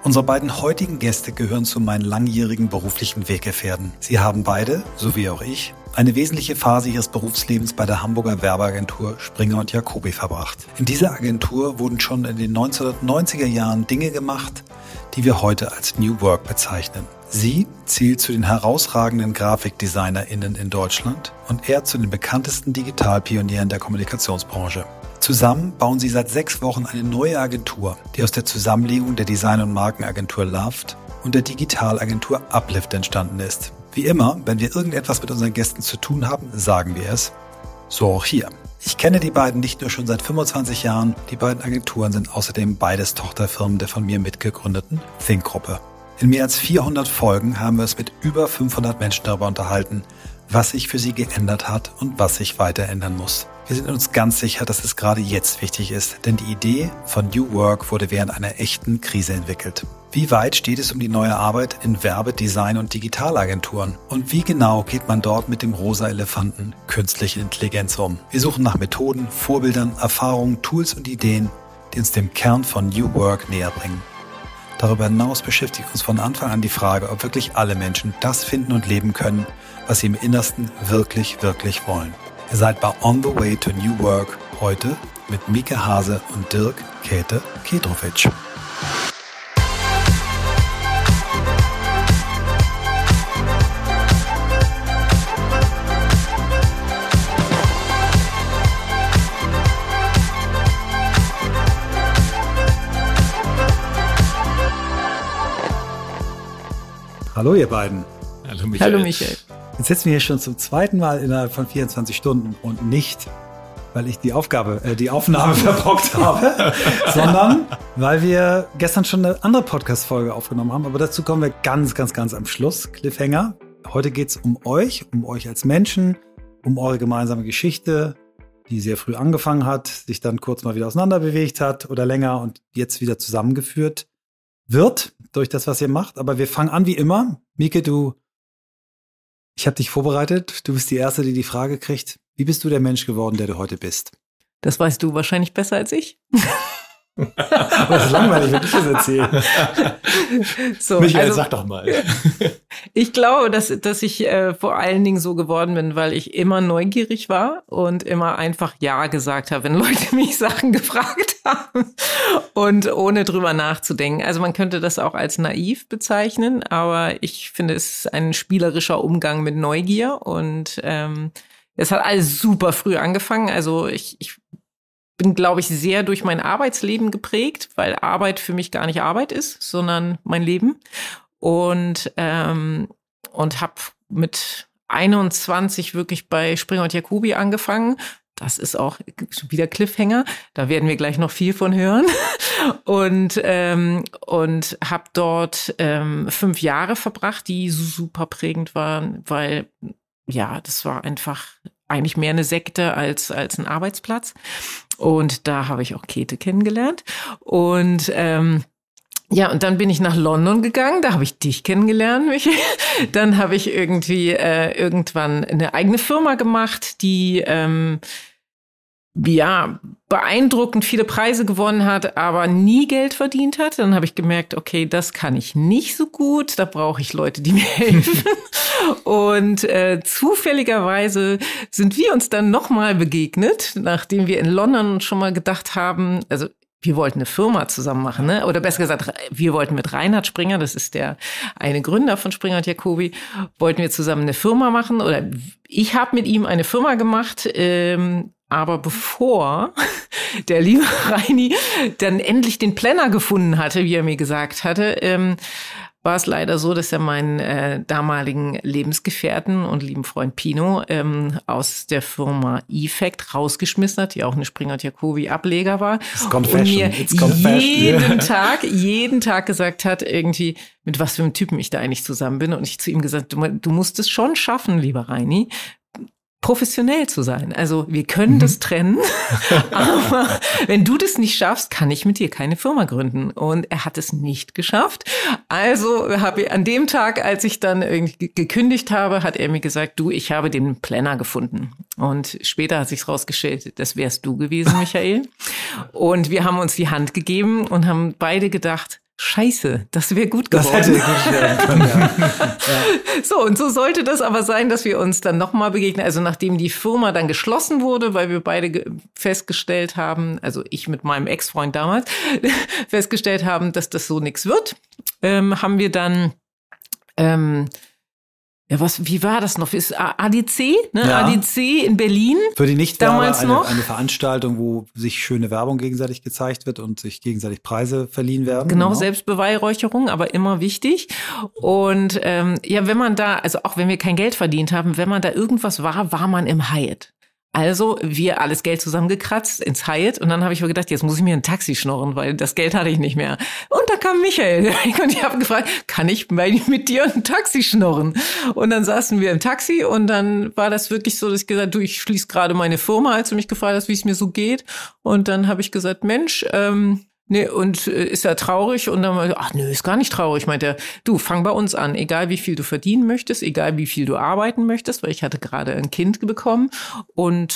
Unsere beiden heutigen Gäste gehören zu meinen langjährigen beruflichen Weggefährten. Sie haben beide, so wie auch ich, eine wesentliche Phase ihres Berufslebens bei der Hamburger Werbeagentur Springer & Jacoby verbracht. In dieser Agentur wurden schon in den 1990er Jahren Dinge gemacht, die wir heute als New Work bezeichnen. Sie zählt zu den herausragenden GrafikdesignerInnen in Deutschland und er zu den bekanntesten Digitalpionieren der Kommunikationsbranche. Zusammen bauen sie seit 6 Wochen eine neue Agentur, die aus der Zusammenlegung der Design- und Markenagentur Loved und der Digitalagentur Uplift entstanden ist. Wie immer, wenn wir irgendetwas mit unseren Gästen zu tun haben, sagen wir es. So auch hier. Ich kenne die beiden nicht nur schon seit 25 Jahren, die beiden Agenturen sind außerdem beides Tochterfirmen der von mir mitgegründeten Think-Gruppe. In mehr als 400 Folgen haben wir uns mit über 500 Menschen darüber unterhalten, was sich für sie geändert hat und was sich weiter ändern muss. Wir sind uns ganz sicher, dass es gerade jetzt wichtig ist, denn die Idee von New Work wurde während einer echten Krise entwickelt. Wie weit steht es um die neue Arbeit in Werbe-, Design- und Digitalagenturen? Und wie genau geht man dort mit dem rosa Elefanten künstliche Intelligenz um? Wir suchen nach Methoden, Vorbildern, Erfahrungen, Tools und Ideen, die uns dem Kern von New Work näher bringen. Darüber hinaus beschäftigt uns von Anfang an die Frage, ob wirklich alle Menschen das finden und leben können, was sie im Innersten wirklich, wirklich wollen. Ihr seid bei On the Way to New Work heute mit Mieke Hase und Dirk Käthe Kedrovic. Hallo ihr beiden. Hallo Michael. Hallo Michael. Jetzt sitzen wir hier schon zum zweiten Mal innerhalb von 24 Stunden und nicht, weil ich die Aufnahme verbockt habe, sondern weil wir gestern schon eine andere Podcast-Folge aufgenommen haben. Aber dazu kommen wir ganz am Schluss. Cliffhanger. Heute geht es um euch als Menschen, um eure gemeinsame Geschichte, die sehr früh angefangen hat, sich dann kurz mal wieder auseinanderbewegt hat oder länger und jetzt wieder zusammengeführt wird durch das, was ihr macht. Aber wir fangen an wie immer. Mieke, ich habe dich vorbereitet. Du bist die Erste, die Frage kriegt. Wie bist du der Mensch geworden, der du heute bist? Das weißt du wahrscheinlich besser als ich. Aber das ist langweilig, wenn ich das erzähle. So, Michael, sag doch mal. Ich glaube, dass ich vor allen Dingen so geworden bin, weil ich immer neugierig war und immer einfach Ja gesagt habe, wenn Leute mich Sachen gefragt haben und ohne drüber nachzudenken. Also man könnte das auch als naiv bezeichnen, aber ich finde, es ist ein spielerischer Umgang mit Neugier und es hat alles super früh angefangen. Also ich bin, glaube ich, sehr durch mein Arbeitsleben geprägt, weil Arbeit für mich gar nicht Arbeit ist, sondern mein Leben. Und habe mit 21 wirklich bei Springer & Jacoby angefangen. Das ist auch wieder Cliffhanger. Da werden wir gleich noch viel von hören. Und habe dort 5 Jahre verbracht, die super prägend waren, weil ja, das war einfach eigentlich mehr eine Sekte als ein Arbeitsplatz. Und da habe ich auch Käthe kennengelernt. Und und dann bin ich nach London gegangen, da habe ich dich kennengelernt, Michael. Dann habe ich irgendwie irgendwann eine eigene Firma gemacht, die beeindruckend viele Preise gewonnen hat, aber nie Geld verdient hat. Dann habe ich gemerkt, okay, das kann ich nicht so gut, da brauche ich Leute, die mir helfen. Und zufälligerweise sind wir uns dann nochmal begegnet, nachdem wir in London schon mal gedacht haben, also wir wollten eine Firma zusammen machen, ne? Oder besser gesagt, wir wollten mit Reinhard Springer, das ist der eine Gründer von Springer & Jacoby, wollten wir zusammen eine Firma machen. Oder ich habe mit ihm eine Firma gemacht, aber bevor der liebe Reini dann endlich den Planner gefunden hatte, wie er mir gesagt hatte, war es leider so, dass er meinen damaligen Lebensgefährten und lieben Freund Pino aus der Firma Effect rausgeschmissen hat, die auch eine Springer & Jacoby Ableger war. Und mir jeden Tag gesagt hat, irgendwie, mit was für einem Typen ich da eigentlich zusammen bin. Und ich zu ihm gesagt, du musst es schon schaffen, lieber Reini, professionell zu sein. Also wir können das trennen, aber wenn du das nicht schaffst, kann ich mit dir keine Firma gründen. Und er hat es nicht geschafft. Also habe ich an dem Tag, als ich dann irgendwie gekündigt habe, hat er mir gesagt, ich habe den Planner gefunden. Und später hat sich's rausgestellt, das wärst du gewesen, Michael. Und wir haben uns die Hand gegeben und haben beide gedacht, Scheiße, das wäre gut geworden. Das hätte gut werden können, ja. So, und so sollte das aber sein, dass wir uns dann nochmal begegnen. Also nachdem die Firma dann geschlossen wurde, weil wir beide festgestellt haben, also ich mit meinem Ex-Freund damals, festgestellt haben, dass das so nichts wird, haben wir dann wie war das noch? Ist ADC, ne? Ja. ADC in Berlin. Für die Nichtwerber eine Veranstaltung, wo sich schöne Werbung gegenseitig gezeigt wird und sich gegenseitig Preise verliehen werden. Genau. Selbstbeweihräucherung, aber immer wichtig. Und wenn man da, also auch wenn wir kein Geld verdient haben, wenn man da irgendwas war man im Hyatt. Also wir alles Geld zusammengekratzt ins Hyatt und dann habe ich mir gedacht, jetzt muss ich mir ein Taxi schnorren, weil das Geld hatte ich nicht mehr. Und da kam Michael und ich habe gefragt, kann ich mit dir ein Taxi schnorren? Und dann saßen wir im Taxi und dann war das wirklich so, dass ich gesagt habe, ich schließe gerade meine Firma, als du mich gefragt hast, wie es mir so geht. Und dann habe ich gesagt, Mensch, nee, und ist er traurig? Und dann meinte, ach nö, ist gar nicht traurig. Meinte er, du, fang bei uns an, egal wie viel du verdienen möchtest, egal wie viel du arbeiten möchtest, weil ich hatte gerade ein Kind bekommen. Und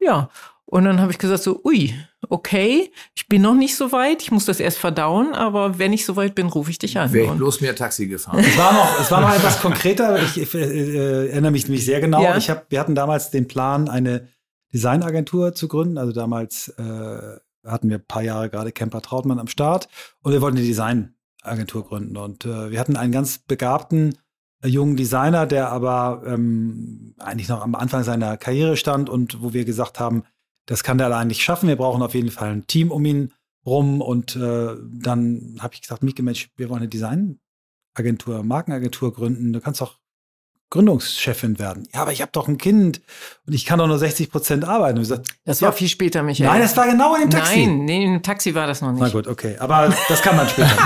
und dann habe ich gesagt so, ui, okay, ich bin noch nicht so weit, ich muss das erst verdauen, aber wenn ich so weit bin, rufe ich dich an. Wäre ich bloß mehr Taxi gefahren. Es war noch etwas konkreter, ich erinnere mich sehr genau. Ja. Wir hatten damals den Plan, eine Designagentur zu gründen, also damals hatten wir ein paar Jahre gerade Kemper Trautmann am Start und wir wollten eine Designagentur gründen. Und wir hatten einen ganz begabten jungen Designer, der aber eigentlich noch am Anfang seiner Karriere stand und wo wir gesagt haben, das kann der allein nicht schaffen. Wir brauchen auf jeden Fall ein Team um ihn rum. Und dann habe ich gesagt, Mieke, Mensch, wir wollen eine Designagentur, Markenagentur gründen. Du kannst doch Gründungschefin werden. Ja, aber ich habe doch ein Kind und ich kann doch nur 60% arbeiten. Und ich gesagt, das war viel später, Michael. Nein, das war genau in dem Taxi. Nein, nee, im Taxi war das noch nicht. Na gut, okay. Aber das kann man später.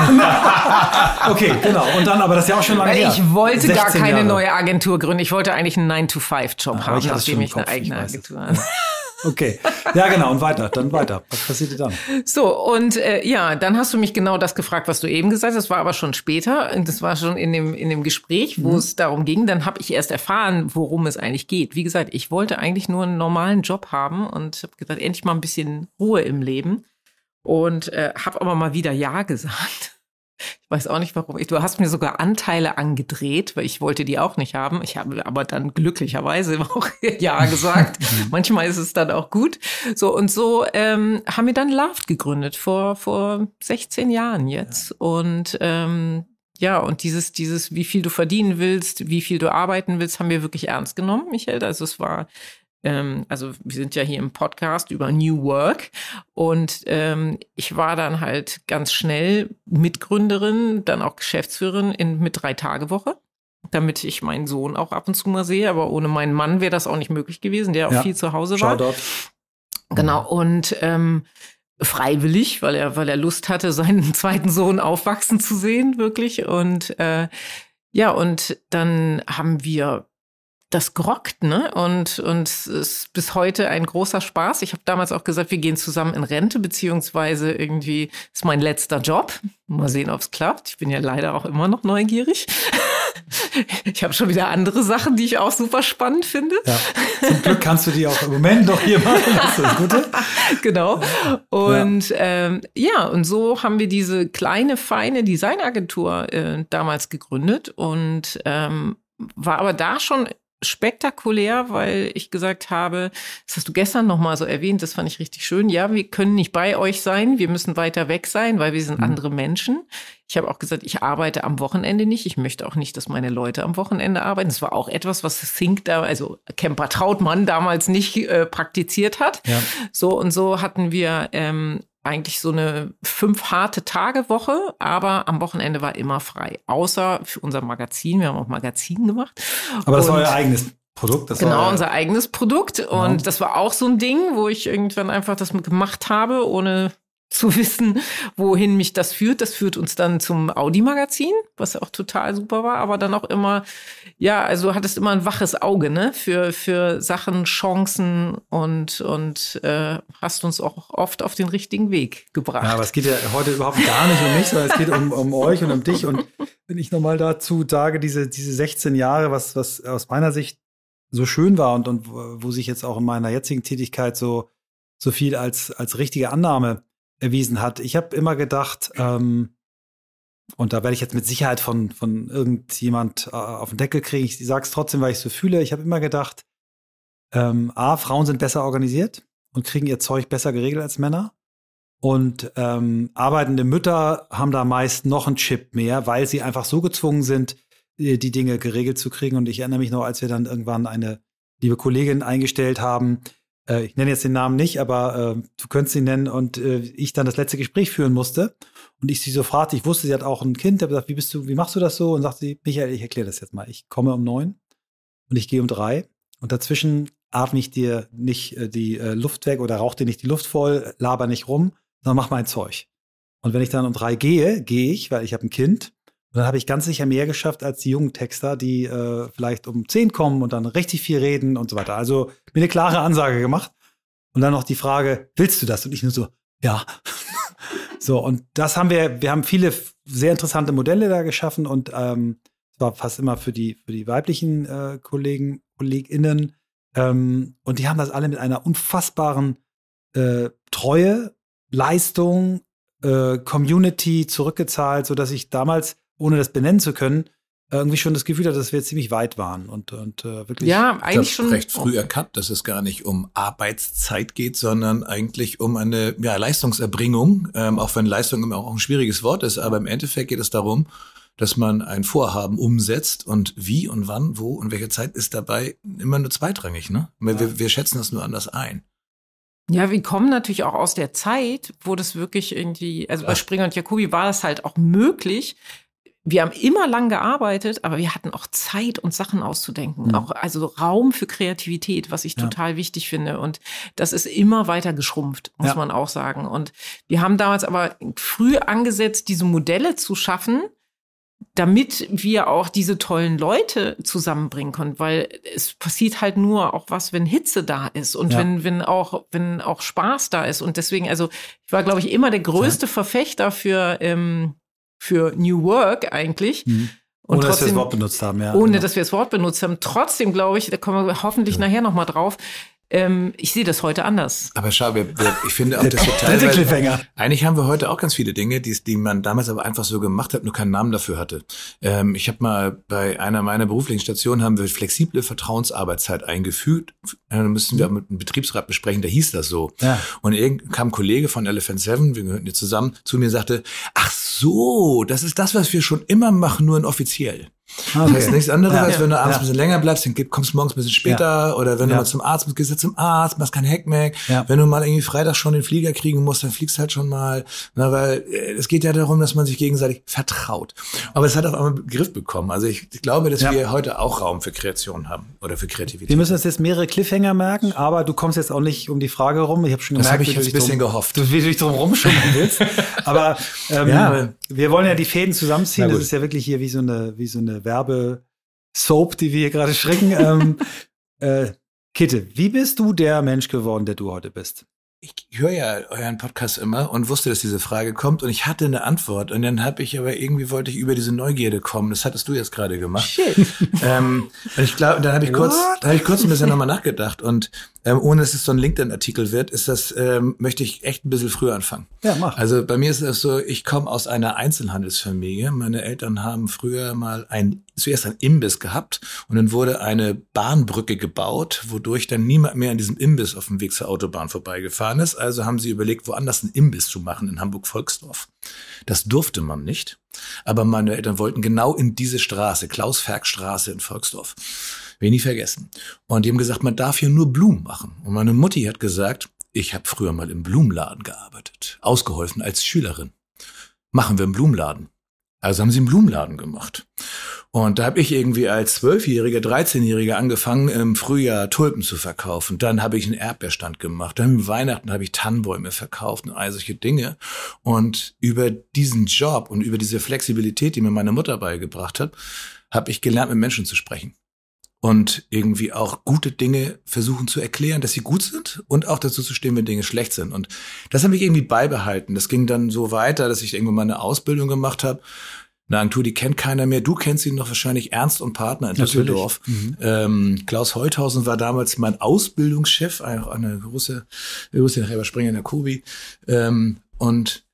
Okay, genau. Und dann, aber das ist ja auch schon lange her. Ich wollte gar keine neue Agentur gründen. Ich wollte eigentlich einen 9-to-5-Job haben, nachdem ich eine eigene Agentur hatte. Okay, ja genau, und dann weiter. Was passierte dann? So, und dann hast du mich genau das gefragt, was du eben gesagt hast. Das war aber schon später, das war schon in dem Gespräch, wo es darum ging. Dann habe ich erst erfahren, worum es eigentlich geht. Wie gesagt, ich wollte eigentlich nur einen normalen Job haben und habe gesagt, endlich mal ein bisschen Ruhe im Leben. Und habe aber mal wieder Ja gesagt. Ich weiß auch nicht, warum. Du hast mir sogar Anteile angedreht, weil ich wollte die auch nicht haben. Ich habe aber dann glücklicherweise auch Ja gesagt. Manchmal ist es dann auch gut. So und so haben wir dann Laft gegründet vor 16 Jahren jetzt. Ja. Und und dieses, wie viel du verdienen willst, wie viel du arbeiten willst, haben wir wirklich ernst genommen, Michael. Also es war wir sind ja hier im Podcast über New Work und ich war dann halt ganz schnell Mitgründerin, dann auch Geschäftsführerin mit 3-Tage-Woche, damit ich meinen Sohn auch ab und zu mal sehe, aber ohne meinen Mann wäre das auch nicht möglich gewesen, der auch viel zu Hause war. Shoutout. Genau, und freiwillig, weil er Lust hatte, seinen zweiten Sohn aufwachsen zu sehen, wirklich. Und und dann haben wir das gerockt, ne? Und es ist bis heute ein großer Spaß. Ich habe damals auch gesagt, wir gehen zusammen in Rente, beziehungsweise irgendwie ist mein letzter Job. Mal sehen, ob es klappt. Ich bin ja leider auch immer noch neugierig. Ich habe schon wieder andere Sachen, die ich auch super spannend finde. Ja, zum Glück kannst du die auch im Moment noch hier machen. Das ist das Gute. Genau. Und und so haben wir diese kleine, feine Designagentur damals gegründet und war aber da schon spektakulär, weil ich gesagt habe, das hast du gestern noch mal so erwähnt, das fand ich richtig schön. Ja, wir können nicht bei euch sein, wir müssen weiter weg sein, weil wir sind andere Menschen. Ich habe auch gesagt, ich arbeite am Wochenende nicht. Ich möchte auch nicht, dass meine Leute am Wochenende arbeiten. Das war auch etwas, was Kemper Trautmann damals nicht praktiziert hat. Ja. So und so hatten wir eigentlich so eine 5-harte-Tage-Woche, aber am Wochenende war immer frei. Außer für unser Magazin. Wir haben auch Magazin gemacht. Aber das war euer eigenes Produkt? Unser eigenes Produkt. Genau. Und das war auch so ein Ding, wo ich irgendwann einfach das gemacht habe, ohne zu wissen, wohin mich das führt. Das führt uns dann zum Audi-Magazin, was auch total super war, aber dann auch immer, also du hattest immer ein waches Auge, ne, für Sachen, Chancen und hast uns auch oft auf den richtigen Weg gebracht. Ja, aber es geht ja heute überhaupt gar nicht um mich, sondern es geht um euch und um dich. Und wenn ich nochmal dazu sage, diese 16 Jahre, was aus meiner Sicht so schön war und wo sich jetzt auch in meiner jetzigen Tätigkeit so viel als richtige Annahme erwiesen hat. Ich habe immer gedacht, Und da werde ich jetzt mit Sicherheit von irgendjemand auf den Deckel kriegen. Ich sage es trotzdem, weil ich es so fühle. Ich habe immer gedacht, Frauen sind besser organisiert und kriegen ihr Zeug besser geregelt als Männer. Und arbeitende Mütter haben da meist noch einen Chip mehr, weil sie einfach so gezwungen sind, die Dinge geregelt zu kriegen. Und ich erinnere mich noch, als wir dann irgendwann eine liebe Kollegin eingestellt haben, ich nenne jetzt den Namen nicht, aber du könntest ihn nennen, und ich dann das letzte Gespräch führen musste. Und ich sie so fragte, ich wusste, sie hat auch ein Kind, habe gesagt, wie machst du das so? Und sagte sie, Michael, ich erkläre das jetzt mal. Ich komme um 9 und ich gehe um 3 und dazwischen atme ich dir nicht die Luft weg oder rauch dir nicht die Luft voll, laber nicht rum, sondern mach mein Zeug. Und wenn ich dann um 3 gehe ich, weil ich habe ein Kind. Und dann habe ich ganz sicher mehr geschafft als die jungen Texter, die vielleicht um 10 kommen und dann richtig viel reden und so weiter. Also mir eine klare Ansage gemacht. Und dann noch die Frage, willst du das? Und ich nur so, ja. So, und das haben wir haben viele sehr interessante Modelle da geschaffen, und es war fast immer für die weiblichen KollegInnen. Und die haben das alle mit einer unfassbaren Treue, Leistung, Community zurückgezahlt, sodass ich damals, ohne das benennen zu können, irgendwie schon das Gefühl hatte, dass wir ziemlich weit waren und wirklich. Ja, eigentlich schon recht früh erkannt, dass es gar nicht um Arbeitszeit geht, sondern eigentlich um eine Leistungserbringung, auch wenn Leistung immer auch ein schwieriges Wort ist, aber im Endeffekt geht es darum, dass man ein Vorhaben umsetzt, und wie und wann, wo und welche Zeit ist dabei immer nur zweitrangig, ne? Wir schätzen das nur anders ein. Ja, wir kommen natürlich auch aus der Zeit, wo das wirklich irgendwie, also bei Springer und Jacobi war das halt auch möglich. Wir haben immer lang gearbeitet, aber wir hatten auch Zeit, uns Sachen auszudenken. Auch also Raum für Kreativität, was ich total wichtig finde. Und das ist immer weiter geschrumpft, muss man auch sagen. Und wir haben damals aber früh angesetzt, diese Modelle zu schaffen, damit wir auch diese tollen Leute zusammenbringen können, weil es passiert halt nur auch was, wenn Hitze da ist und wenn auch Spaß da ist. Und deswegen, also ich war, glaube ich, immer der größte Verfechter für New Work eigentlich. Und ohne, trotzdem, dass wir das Wort benutzt haben, ja. Ohne, dass wir das Wort benutzt haben. Trotzdem, glaube ich, da kommen wir hoffentlich nachher noch mal drauf, ich sehe das heute anders. Aber schau, ich finde auch, dass wir teilweise, eigentlich haben wir heute auch ganz viele Dinge, die man damals aber einfach so gemacht hat, nur keinen Namen dafür hatte. Ich habe mal bei einer meiner beruflichen Stationen haben wir flexible Vertrauensarbeitszeit eingefügt. Da müssen wir mit einem Betriebsrat besprechen, da hieß das so. Ja. Und kam ein Kollege von Elephant 7, wir gehörten hier zusammen, zu mir und sagte, ach so, das ist das, was wir schon immer machen, nur inoffiziell. Okay. Das heißt nichts anderes, als wenn du abends ein bisschen länger bleibst, dann kommst du morgens ein bisschen später, oder wenn du mal zum Arzt musst, gehst du zum Arzt, machst kein Heckmeck. Wenn du mal irgendwie Freitag schon den Flieger kriegen musst, dann fliegst du halt schon mal, weil es geht ja darum, dass man sich gegenseitig vertraut. Aber es hat auf einmal einen Begriff bekommen. Also ich glaube, dass wir heute auch Raum für Kreation haben oder für Kreativität. Wir müssen uns jetzt mehrere Cliffhanger merken, aber du kommst jetzt auch nicht um die Frage rum. Ich habe schon gemerkt, das habe ich jetzt ein bisschen gehofft. Wie du dich drum rumschummeln willst. Aber wir wollen ja die Fäden zusammenziehen. Das ist ja wirklich hier wie so eine Werbe-Soap, die wir hier gerade schrecken. Kitte, wie bist du der Mensch geworden, der du heute bist? Ich höre ja euren Podcast immer und wusste, dass diese Frage kommt, und ich hatte eine Antwort, und dann wollte ich über diese Neugierde kommen. Das hattest du jetzt gerade gemacht. Shit. Und ich glaube, dann habe ich kurz ein bisschen nochmal nachgedacht, und ohne dass es so ein LinkedIn-Artikel wird, möchte ich echt ein bisschen früher anfangen. Ja, mach. Also bei mir ist es so, ich komme aus einer Einzelhandelsfamilie. Meine Eltern haben früher mal zuerst ein Imbiss gehabt, und dann wurde eine Bahnbrücke gebaut, wodurch dann niemand mehr an diesem Imbiss auf dem Weg zur Autobahn vorbeigefahren ist. Also haben sie überlegt, woanders einen Imbiss zu machen in Hamburg-Volksdorf. Das durfte man nicht, aber meine Eltern wollten genau in diese Straße, Klaus-Ferg-Straße in Volksdorf. Will ich nie vergessen. Und die haben gesagt, man darf hier nur Blumen machen. Und meine Mutti hat gesagt, ich habe früher mal im Blumenladen gearbeitet, ausgeholfen als Schülerin. Machen wir einen Blumenladen. Also haben sie einen Blumenladen gemacht. Und da habe ich irgendwie als 12-Jähriger, 13-Jähriger angefangen, im Frühjahr Tulpen zu verkaufen. Dann habe ich einen Erdbeerstand gemacht. Dann im Weihnachten habe ich Tannenbäume verkauft und all solche Dinge. Und über diesen Job und über diese Flexibilität, die mir meine Mutter beigebracht hat, habe ich gelernt, mit Menschen zu sprechen. Und irgendwie auch gute Dinge versuchen zu erklären, dass sie gut sind, und auch dazu zu stehen, wenn Dinge schlecht sind. Und das habe ich irgendwie beibehalten. Das ging dann so weiter, dass ich irgendwann mal eine Ausbildung gemacht habe. Eine Agentur, die kennt keiner mehr. Du kennst ihn noch wahrscheinlich, Ernst und Partner in Düsseldorf. Klaus Heuthausen war damals mein Ausbildungschef, auch eine große nachher bei Springer und Jacobi. Und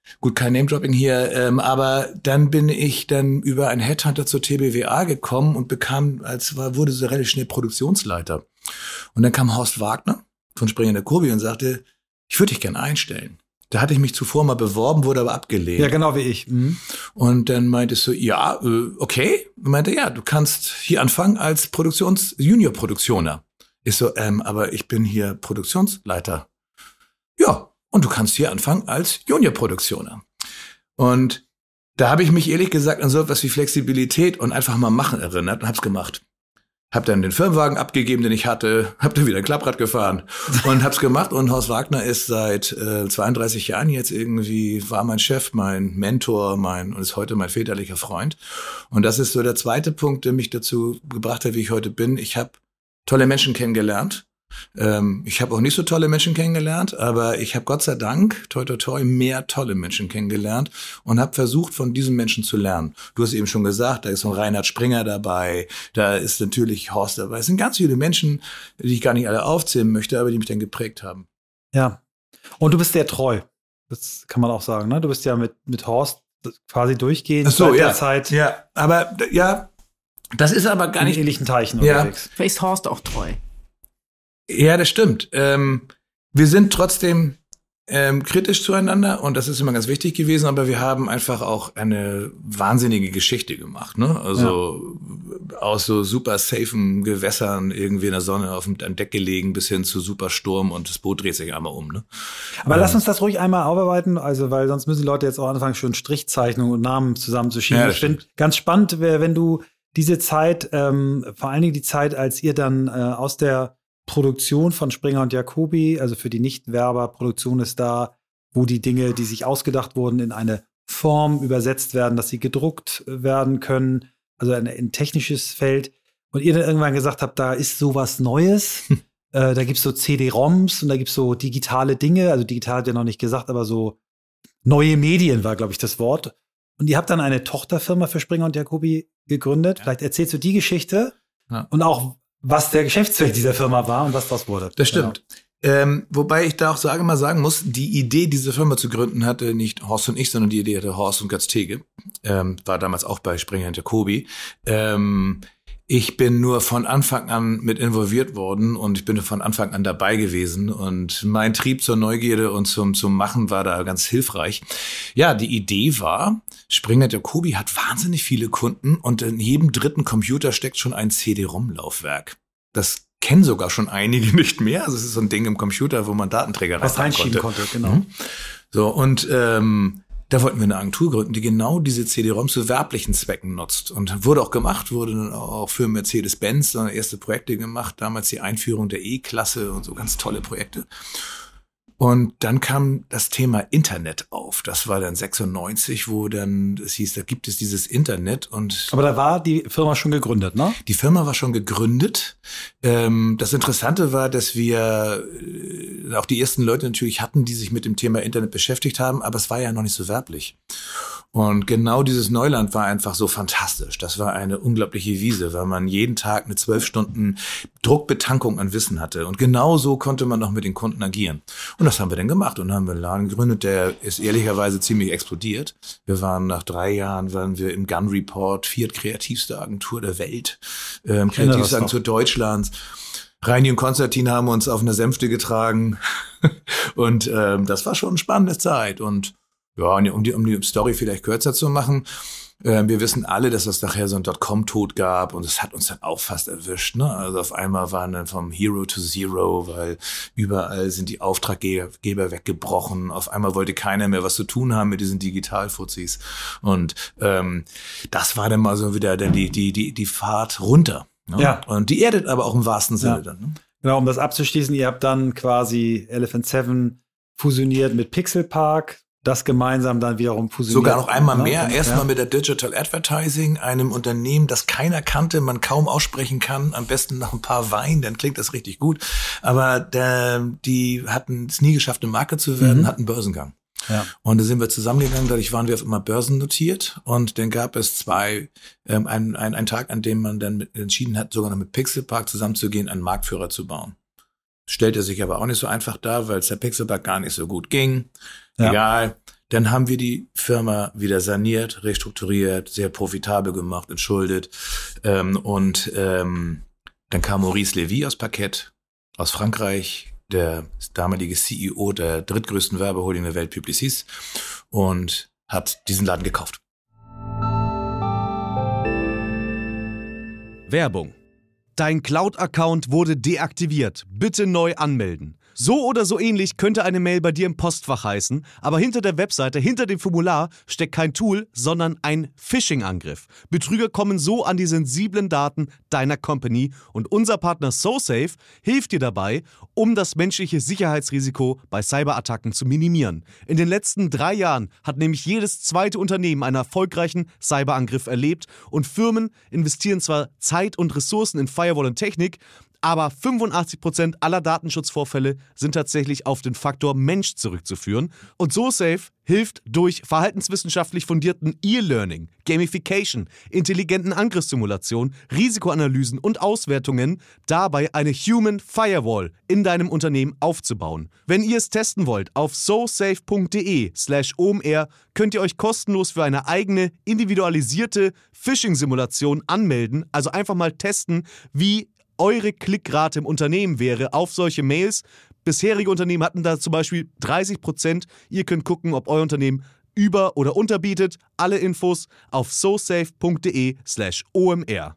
Gut, kein Name-Dropping hier, aber dann bin ich dann über einen Headhunter zur TBWA gekommen und wurde so relativ schnell Produktionsleiter. Und dann kam Horst Wagner von Springer Jacobi und sagte, ich würde dich gerne einstellen. Da hatte ich mich zuvor mal beworben, wurde aber abgelehnt. Ja, genau wie ich. Mhm. Und dann meintest du, ja, okay. Und meinte, ja, du kannst hier anfangen als Junior-Produktioner. Ich so, aber ich bin hier Produktionsleiter. Ja, und du kannst hier anfangen als Junior-Produktioner. Und da habe ich mich ehrlich gesagt an so etwas wie Flexibilität und einfach mal machen erinnert und hab's gemacht. Hab dann den Firmenwagen abgegeben, den ich hatte, hab dann wieder ein Klapprad gefahren und hab's gemacht. Und Horst Wagner ist seit 32 Jahren jetzt war mein Chef, mein Mentor, und ist heute mein väterlicher Freund. Und das ist so der zweite Punkt, der mich dazu gebracht hat, wie ich heute bin. Ich habe tolle Menschen kennengelernt. Ich habe auch nicht so tolle Menschen kennengelernt, aber ich habe Gott sei Dank, toi toi toi, mehr tolle Menschen kennengelernt und habe versucht, von diesen Menschen zu lernen. Du hast eben schon gesagt, da ist so ein Reinhard Springer dabei, da ist natürlich Horst dabei. Es sind ganz viele Menschen, die ich gar nicht alle aufzählen möchte, aber die mich dann geprägt haben. Ja, und du bist sehr treu. Das kann man auch sagen, ne? Du bist ja mit Horst quasi durchgehend seit der Zeit. Ja, aber ja, das ist aber gar nicht in ähnlichen Teichen unterwegs. Vielleicht ist Horst auch treu. Ja, das stimmt. Wir sind trotzdem kritisch zueinander und das ist immer ganz wichtig gewesen, aber wir haben einfach auch eine wahnsinnige Geschichte gemacht, ne? Also aus so super safen Gewässern irgendwie in der Sonne auf dem Deck gelegen bis hin zu super Sturm und das Boot dreht sich einmal um, ne? Aber lass uns das ruhig einmal aufarbeiten, also weil sonst müssen die Leute jetzt auch anfangen, schon Strichzeichnungen und Namen zusammenzuschieben. Ja, ich finde ganz spannend, wenn du diese Zeit, vor allen Dingen die Zeit, als ihr dann aus der Produktion von Springer und Jacobi, also für die Nicht-Werber, Produktion ist da, wo die Dinge, die sich ausgedacht wurden, in eine Form übersetzt werden, dass sie gedruckt werden können, also ein technisches Feld. Und ihr dann irgendwann gesagt habt, da ist sowas Neues, da gibt's so CD-ROMs und da gibt's so digitale Dinge, also digital hat ja noch nicht gesagt, aber so neue Medien war, glaube ich, das Wort. Und ihr habt dann eine Tochterfirma für Springer und Jacobi gegründet. Vielleicht erzählst du die Geschichte und auch was der Geschäftszweck dieser Firma war und was das wurde. Das stimmt. Genau. Wobei ich da auch sagen muss, die Idee, diese Firma zu gründen, hatte nicht Horst und ich, sondern die Idee hatte Horst und Götz Tege. War damals auch bei Springer und Jacobi. Ich bin nur von Anfang an mit involviert worden und ich bin von Anfang an dabei gewesen und mein Trieb zur Neugierde und zum Machen war da ganz hilfreich. Ja, die Idee war, Springer Jacobi hat wahnsinnig viele Kunden und in jedem dritten Computer steckt schon ein CD-ROM-Laufwerk. Das kennen sogar schon einige nicht mehr. Also es ist so ein Ding im Computer, wo man Datenträger reinschieben konnte. Genau. Mhm. So, und da wollten wir eine Agentur gründen, die genau diese CD-ROMs zu werblichen Zwecken nutzt. Und wurde auch gemacht, wurde dann auch für Mercedes-Benz erste Projekte gemacht, damals die Einführung der E-Klasse und so ganz tolle Projekte. Und dann kam das Thema Internet auf. Das war dann 96, wo dann es hieß, da gibt es dieses Internet. Aber da war die Firma schon gegründet, ne? Die Firma war schon gegründet. Das Interessante war, dass wir auch die ersten Leute natürlich hatten, die sich mit dem Thema Internet beschäftigt haben, aber es war ja noch nicht so werblich. Und genau dieses Neuland war einfach so fantastisch. Das war eine unglaubliche Wiese, weil man jeden Tag eine 12 Stunden Druckbetankung an Wissen hatte. Und genau so konnte man noch mit den Kunden agieren. Und das haben wir dann gemacht und haben wir einen Laden gegründet, der ist ehrlicherweise ziemlich explodiert. Wir waren nach 3 Jahren, im Gun Report, 4. kreativste Agentur der Welt, kreativste Agentur Deutschlands. Reini und Konstantin haben uns auf einer Sänfte getragen und das war schon eine spannende Zeit. Und ja, um die Story vielleicht kürzer zu machen, wir wissen alle, dass es nachher so ein Dotcom-Tod gab und es hat uns dann auch fast erwischt, ne? Also auf einmal waren dann vom Hero to Zero, weil überall sind die Auftraggeber weggebrochen. Auf einmal wollte keiner mehr was zu tun haben mit diesen Digitalfuzis. Und das war dann mal so wieder dann die Fahrt runter. Ne? Ja. Und die erdet aber auch im wahrsten Sinne dann. Ne? Genau, um das abzuschließen, ihr habt dann quasi Elephant 7 fusioniert mit Pixelpark. Das gemeinsam dann wiederum fusioniert. Sogar noch einmal mehr. Erstmal mit der Digital Advertising, einem Unternehmen, das keiner kannte, man kaum aussprechen kann. Am besten nach ein paar Wein, dann klingt das richtig gut. Aber die hatten es nie geschafft, eine Marke zu werden, hatten Börsengang. Ja. Und da sind wir zusammengegangen, dadurch waren wir auf immer börsennotiert. Und dann gab es einen Tag, an dem man dann entschieden hat, sogar noch mit Pixelpark zusammenzugehen, einen Marktführer zu bauen. Stellte sich aber auch nicht so einfach dar, weil es der Pixelpark gar nicht so gut ging. Ja. Egal. Dann haben wir die Firma wieder saniert, restrukturiert, sehr profitabel gemacht, entschuldet. Dann kam Maurice Lévy aus Parkett, aus Frankreich, der damalige CEO der drittgrößten Werbeholding der Welt, Publicis, und hat diesen Laden gekauft. Werbung. Dein Cloud-Account wurde deaktiviert. Bitte neu anmelden. So oder so ähnlich könnte eine Mail bei dir im Postfach heißen, aber hinter der Webseite, hinter dem Formular steckt kein Tool, sondern ein Phishing-Angriff. Betrüger kommen so an die sensiblen Daten deiner Company und unser Partner SoSafe hilft dir dabei, um das menschliche Sicherheitsrisiko bei Cyberattacken zu minimieren. In den letzten 3 Jahren hat nämlich jedes zweite Unternehmen einen erfolgreichen Cyberangriff erlebt und Firmen investieren zwar Zeit und Ressourcen in Firewall und Technik, aber 85% aller Datenschutzvorfälle sind tatsächlich auf den Faktor Mensch zurückzuführen. Und SoSafe hilft durch verhaltenswissenschaftlich fundierten E-Learning, Gamification, intelligenten Angriffssimulationen, Risikoanalysen und Auswertungen dabei eine Human Firewall in deinem Unternehmen aufzubauen. Wenn ihr es testen wollt, auf sosafe.de/omr könnt ihr euch kostenlos für eine eigene individualisierte Phishing-Simulation anmelden. Also einfach mal testen, wie eure Klickrate im Unternehmen wäre auf solche Mails. Bisherige Unternehmen hatten da zum Beispiel 30%. Ihr könnt gucken, ob euer Unternehmen über- oder unterbietet. Alle Infos auf sosafe.de/omr.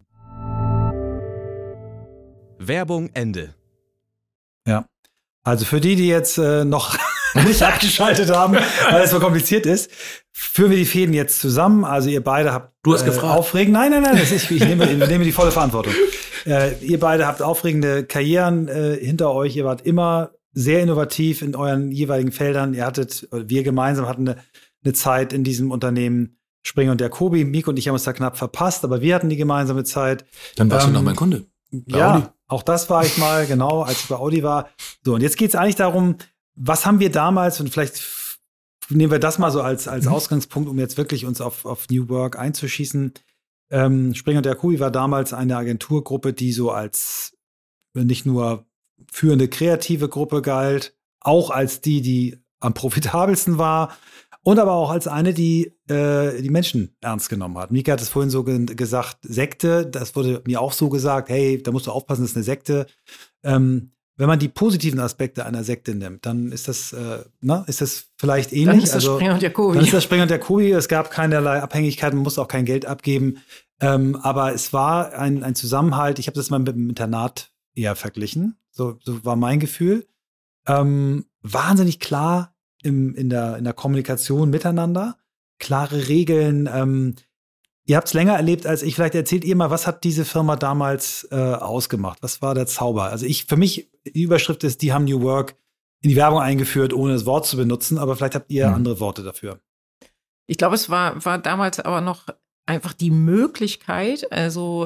Werbung Ende. Ja, also für die jetzt noch nicht abgeschaltet haben, weil es so kompliziert ist, führen wir die Fäden jetzt zusammen. Also ihr beide habt Du hast gefragt. aufregend. Nein, ich nehme die volle Verantwortung. Ihr beide habt aufregende Karrieren hinter euch. Ihr wart immer sehr innovativ in euren jeweiligen Feldern. Wir gemeinsam hatten eine Zeit in diesem Unternehmen, Springer und Jacobi. Miko und ich haben uns da knapp verpasst, aber wir hatten die gemeinsame Zeit. Dann warst du noch mein Kunde. Ja, Audi. auch das war ich mal, genau, als ich bei Audi war. So, und jetzt geht es eigentlich darum, was haben wir damals, und vielleicht nehmen wir das mal so als Ausgangspunkt, um jetzt wirklich uns auf New Work einzuschießen. Springer und Jacobi war damals eine Agenturgruppe, die so als nicht nur führende kreative Gruppe galt, auch als die am profitabelsten war und aber auch als eine, die die Menschen ernst genommen hat. Mika hat es vorhin so gesagt, Sekte, das wurde mir auch so gesagt, hey, da musst du aufpassen, das ist eine Sekte. Wenn man die positiven Aspekte einer Sekte nimmt, dann ist das vielleicht ähnlich. Dann ist das Springer und Jacobi. Dann ist das Springer und Jacobi. Es gab keinerlei Abhängigkeit, man musste auch kein Geld abgeben. Aber es war ein Zusammenhalt. Ich habe das mal mit dem Internat eher verglichen. So war mein Gefühl. Wahnsinnig klar in der Kommunikation miteinander. Klare Regeln. Ihr habt es länger erlebt als ich. Vielleicht erzählt ihr mal, was hat diese Firma damals ausgemacht? Was war der Zauber? Also für mich, die Überschrift ist, die haben New Work in die Werbung eingeführt, ohne das Wort zu benutzen. Aber vielleicht habt ihr andere Worte dafür. Ich glaube, es war damals aber noch einfach die Möglichkeit, also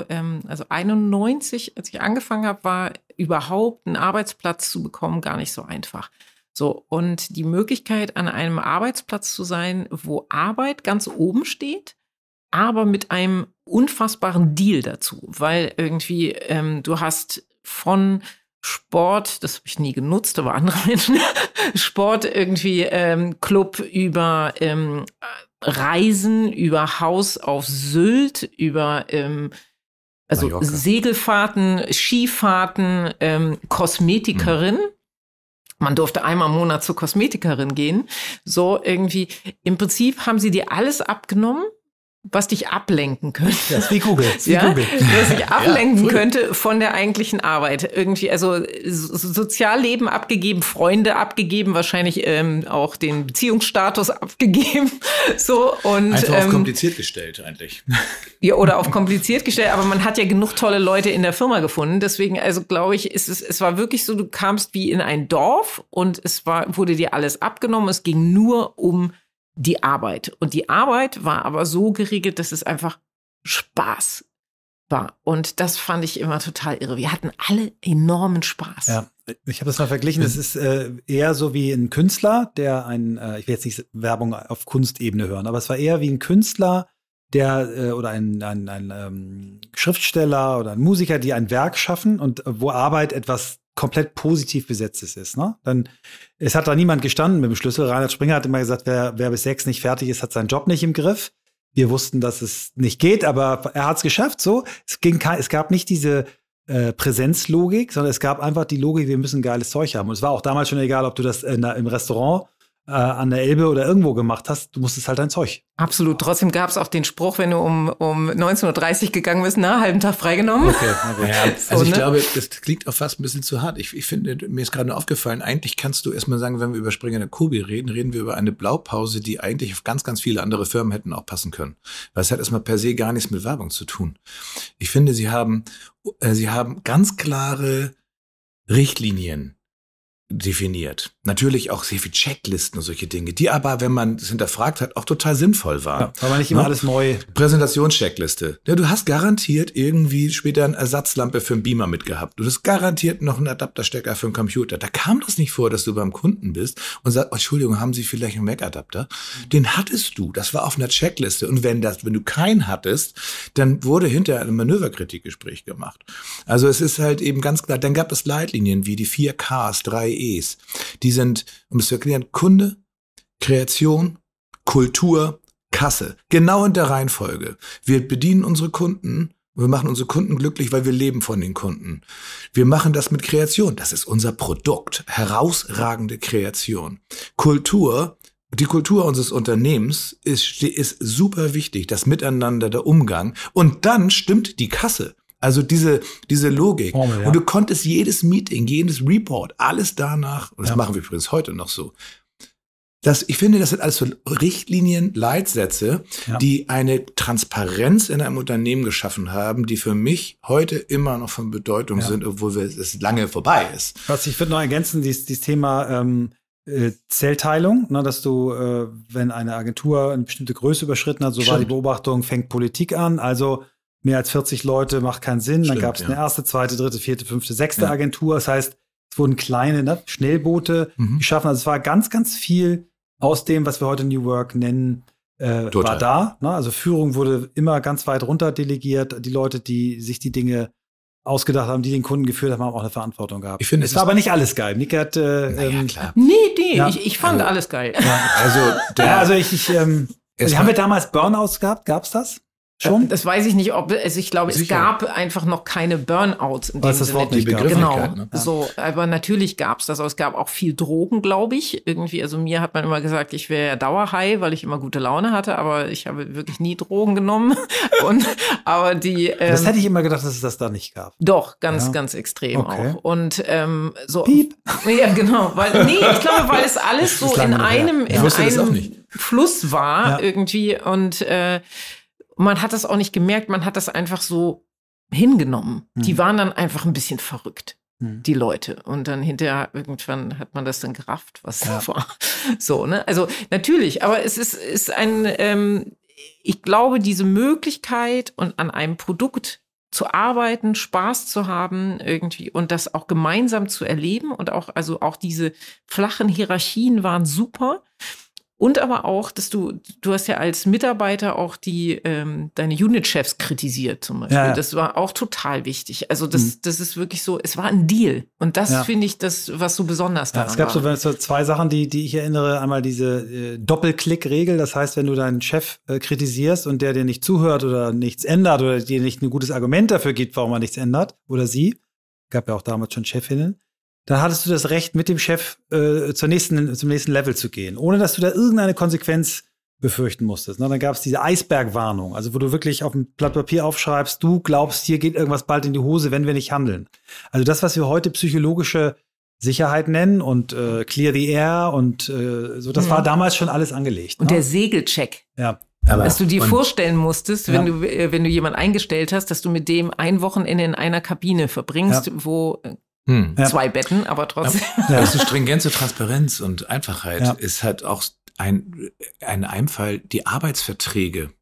91, als ich angefangen habe, war überhaupt einen Arbeitsplatz zu bekommen gar nicht so einfach. So, und die Möglichkeit, an einem Arbeitsplatz zu sein, wo Arbeit ganz oben steht, aber mit einem unfassbaren Deal dazu, weil irgendwie du hast von Sport, das habe ich nie genutzt, aber andere Menschen, Sport irgendwie Club über Reisen, über Haus auf Sylt, über Mallorca. Segelfahrten, Skifahrten, Kosmetikerin. Man durfte einmal im Monat zur Kosmetikerin gehen. So irgendwie, im Prinzip haben sie dir alles abgenommen, was dich ablenken könnte. Das ist wie Google. Was dich ablenken könnte von der eigentlichen Arbeit. Irgendwie, also Sozialleben abgegeben, Freunde abgegeben, wahrscheinlich auch den Beziehungsstatus abgegeben. So, und Einfach auf kompliziert gestellt eigentlich. Ja, oder auf kompliziert gestellt, aber man hat ja genug tolle Leute in der Firma gefunden. Deswegen, also glaube ich, es war wirklich so, du kamst wie in ein Dorf und wurde dir alles abgenommen. Es ging nur um die Arbeit. Und die Arbeit war aber so geregelt, dass es einfach Spaß war. Und das fand ich immer total irre. Wir hatten alle enormen Spaß. Ja, ich habe das mal verglichen. Es ist eher so wie ein Künstler, der ich will jetzt nicht Werbung auf Kunstebene hören, aber es war eher wie ein Künstler, der oder ein Schriftsteller oder ein Musiker, die ein Werk schaffen und wo Arbeit etwas komplett positiv besetztes ist. Ne? Es hat da niemand gestanden mit dem Schlüssel. Reinhard Springer hat immer gesagt, wer bis 6 nicht fertig ist, hat seinen Job nicht im Griff. Wir wussten, dass es nicht geht, aber er hat es geschafft. So, es gab nicht diese Präsenzlogik, sondern es gab einfach die Logik, wir müssen geiles Zeug haben. Und es war auch damals schon egal, ob du das im Restaurant an der Elbe oder irgendwo gemacht hast, du musstest halt dein Zeug. Absolut. Trotzdem gab es auch den Spruch, wenn du um 19:30 Uhr gegangen bist, halben Tag freigenommen. Okay. Ja, also ich glaube, das klingt auch fast ein bisschen zu hart. Ich finde, mir ist gerade aufgefallen, eigentlich kannst du erstmal sagen, wenn wir über Springer & Kobi reden wir über eine Blaupause, die eigentlich auf ganz, ganz viele andere Firmen hätten auch passen können. Weil es hat erstmal per se gar nichts mit Werbung zu tun. Ich finde, sie haben ganz klare Richtlinien definiert. Natürlich auch sehr viel Checklisten und solche Dinge, die aber, wenn man es hinterfragt hat, auch total sinnvoll waren. Ja, weil man nicht immer alles neu. Präsentationscheckliste. Ja, du hast garantiert irgendwie später eine Ersatzlampe für einen Beamer mitgehabt. Du hast garantiert noch einen Adapterstecker für einen Computer. Da kam das nicht vor, dass du beim Kunden bist und sagst, oh, Entschuldigung, haben Sie vielleicht einen Mac-Adapter? Den hattest du. Das war auf einer Checkliste. Und wenn du keinen hattest, dann wurde hinterher ein Manöverkritikgespräch gemacht. Also es ist halt eben ganz klar, dann gab es Leitlinien wie die 4Ks, 3 E's. Die sind, um es zu erklären, Kunde, Kreation, Kultur, Kasse. Genau in der Reihenfolge. Wir bedienen unsere Kunden, wir machen unsere Kunden glücklich, weil wir leben von den Kunden. Wir machen das mit Kreation. Das ist unser Produkt. Herausragende Kreation. Kultur, die Kultur unseres Unternehmens ist super wichtig. Das Miteinander, der Umgang. Und dann stimmt die Kasse. Also diese Logik. Formel, ja. Und du konntest jedes Meeting, jedes Report, alles danach, und das machen wir übrigens heute noch so. Ich finde, das sind alles so Richtlinien, Leitsätze, die eine Transparenz in einem Unternehmen geschaffen haben, die für mich heute immer noch von Bedeutung sind, obwohl es lange vorbei ist. Ich würde noch ergänzen, dieses Thema Zellteilung, ne, dass du, wenn eine Agentur eine bestimmte Größe überschritten hat, so war die Beobachtung, fängt Politik an, also mehr als 40 Leute macht keinen Sinn. Dann gab es eine erste, zweite, dritte, vierte, fünfte, sechste Agentur. Das heißt, es wurden kleine Schnellboote geschaffen. Also es war ganz, ganz viel aus dem, was wir heute New Work nennen, war da. Ne? Also Führung wurde immer ganz weit runter delegiert. Die Leute, die sich die Dinge ausgedacht haben, die den Kunden geführt haben, haben auch eine Verantwortung gehabt. Ich finde, es war aber nicht alles geil. Niki hat klar. Nee, ich fand alles geil. Ja, haben wir damals Burnouts gehabt? Gab's das? Schon? Das weiß ich nicht, ich glaube, es gab einfach noch keine Burnouts in dem das Sinne. Wort nicht gab. Genau, ne? so, aber natürlich gab es das, aber es gab auch viel Drogen, glaube ich. Irgendwie, also mir hat man immer gesagt, ich wäre ja Dauerhigh, weil ich immer gute Laune hatte, aber ich habe wirklich nie Drogen genommen. Aber das hätte ich immer gedacht, dass es das da nicht gab. Doch, ganz extrem auch. Und so. Piep. Ja, genau. Ich glaube, weil es alles so in einem Fluss war irgendwie und man hat das auch nicht gemerkt, man hat das einfach so hingenommen. Die waren dann einfach ein bisschen verrückt, die Leute. Und dann hinterher irgendwann hat man das dann gerafft, was das war. So, ne? Also natürlich, aber es ist ich glaube, diese Möglichkeit und an einem Produkt zu arbeiten, Spaß zu haben irgendwie und das auch gemeinsam zu erleben und auch diese flachen Hierarchien waren super. Und aber auch, dass du hast ja als Mitarbeiter auch deine Unit-Chefs kritisiert zum Beispiel. Ja. Das war auch total wichtig. Also das ist wirklich so, es war ein Deal. Und das finde ich das, was so besonders daran es gab so zwei Sachen, die ich erinnere. Einmal diese Doppelklick-Regel. Das heißt, wenn du deinen Chef kritisierst und der dir nicht zuhört oder nichts ändert oder dir nicht ein gutes Argument dafür gibt, warum er nichts ändert, oder sie, gab ja auch damals schon Chefinnen, dann hattest du das Recht, mit dem Chef zum nächsten Level zu gehen, ohne dass du da irgendeine Konsequenz befürchten musstest. Dann gab es diese Eisbergwarnung, also wo du wirklich auf ein Blatt Papier aufschreibst, du glaubst, hier geht irgendwas bald in die Hose, wenn wir nicht handeln. Also das, was wir heute psychologische Sicherheit nennen und Clear the Air und so, das war damals schon alles angelegt. Und der Segelcheck. Ja. Dass du dir vorstellen musstest, wenn du jemanden eingestellt hast, dass du mit dem ein Wochenende in einer Kabine verbringst, wo 2 Betten, aber trotzdem. Das ist stringente Transparenz und Einfachheit ist halt auch ein Einfall, die Arbeitsverträge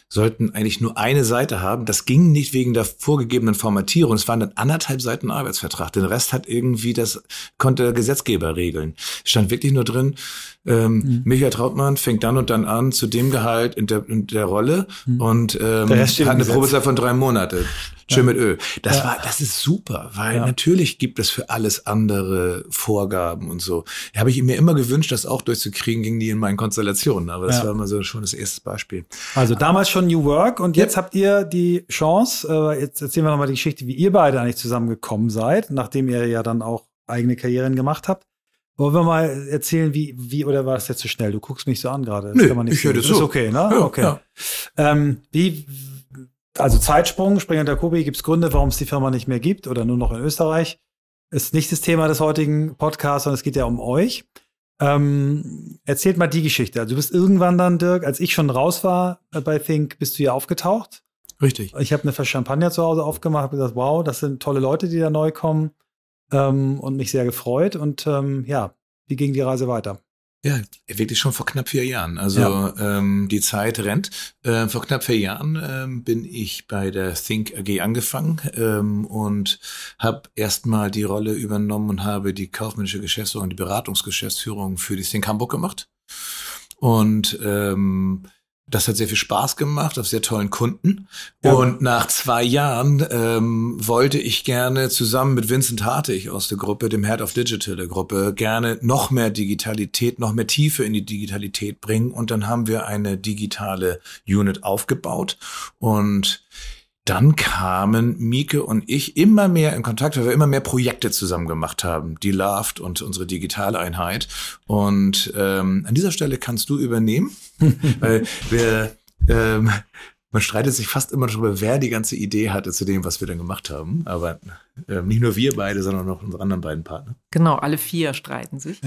sollten eigentlich nur eine Seite haben. Das ging nicht wegen der vorgegebenen Formatierung. Es waren dann 1,5 Seiten Arbeitsvertrag. Den Rest konnte der Gesetzgeber regeln. Es stand wirklich nur drin, Michael Trautmann fängt dann und dann an zu dem Gehalt in der Rolle und hat eine Probezeit von 3 Monate. Schön mit Öl. Das ist super, weil natürlich gibt es für alles andere Vorgaben und so. Da habe ich mir immer gewünscht, das auch durchzukriegen, ging nie in meinen Konstellationen. Aber das war immer so schon das erste Beispiel. Also damals schon New Work und jetzt habt ihr die Chance, jetzt erzählen wir nochmal die Geschichte, wie ihr beide eigentlich zusammengekommen seid, nachdem ihr ja dann auch eigene Karrieren gemacht habt. Wollen wir mal erzählen, wie oder war das jetzt zu schnell? Du guckst mich so an gerade. Nö, ich höre das so. Ist okay, ne? Ja, okay. Ja. Also Zeitsprung, Springer und Jacobi, gibt es Gründe, warum es die Firma nicht mehr gibt oder nur noch in Österreich? Ist nicht das Thema des heutigen Podcasts, sondern es geht ja um euch. Erzählt mal die Geschichte. Also du bist irgendwann dann, Dirk, als ich schon raus war bei Think, bist du hier aufgetaucht. Richtig. Ich habe eine Flasche Champagner zu Hause aufgemacht, habe gesagt, wow, das sind tolle Leute, die da neu kommen. Und mich sehr gefreut. Und wie ging die Reise weiter? Ja, wirklich schon vor knapp 4 Jahren. Also die Zeit rennt. Vor knapp 4 Jahren bin ich bei der Think AG angefangen und habe erstmal die Rolle übernommen und habe die kaufmännische Geschäftsführung und die Beratungsgeschäftsführung für die Think Hamburg gemacht. Und das hat sehr viel Spaß gemacht, auf sehr tollen Kunden. Ja. Und nach 2 Jahren wollte ich gerne zusammen mit Vincent Hartig aus der Gruppe, dem Head of Digital der Gruppe, gerne noch mehr Digitalität, noch mehr Tiefe in die Digitalität bringen. Und dann haben wir eine digitale Unit aufgebaut. Und dann kamen Mieke und ich immer mehr in Kontakt, weil wir immer mehr Projekte zusammen gemacht haben. Die Loved und unsere digitale Einheit. Und an dieser Stelle kannst du übernehmen, weil man streitet sich fast immer darüber, wer die ganze Idee hatte zu dem, was wir dann gemacht haben. Aber nicht nur wir beide, sondern auch unsere anderen beiden Partner. Genau, alle 4 streiten sich.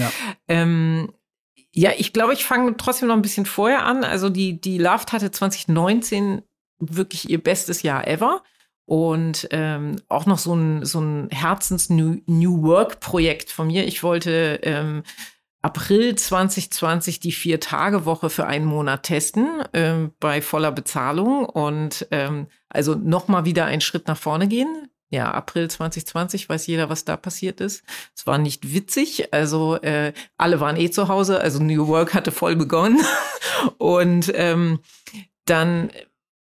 Ja, Ich glaube, ich fange trotzdem noch ein bisschen vorher an. Also die Loved hatte 2019 wirklich ihr bestes Jahr ever und auch noch so ein Herzens-New Work-Projekt von mir. Ich wollte April 2020 die 4-Tage-Woche für 1 Monat testen bei voller Bezahlung und also nochmal wieder einen Schritt nach vorne gehen. Ja, April 2020, weiß jeder, was da passiert ist. Es war nicht witzig, also alle waren zu Hause, also New Work hatte voll begonnen und dann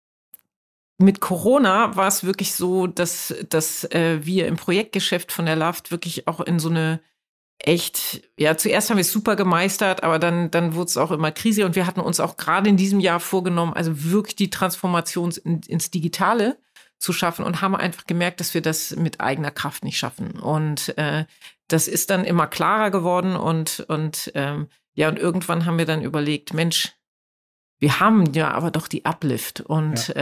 mit Corona war es wirklich so, dass wir im Projektgeschäft von der Loved wirklich auch in so eine zuerst haben wir es super gemeistert, aber dann wurde es auch immer Krise und wir hatten uns auch gerade in diesem Jahr vorgenommen, also wirklich die Transformation ins Digitale zu schaffen und haben einfach gemerkt, dass wir das mit eigener Kraft nicht schaffen. Und das ist dann immer klarer geworden und irgendwann haben wir dann überlegt, Mensch, wir haben ja aber doch die Uplift und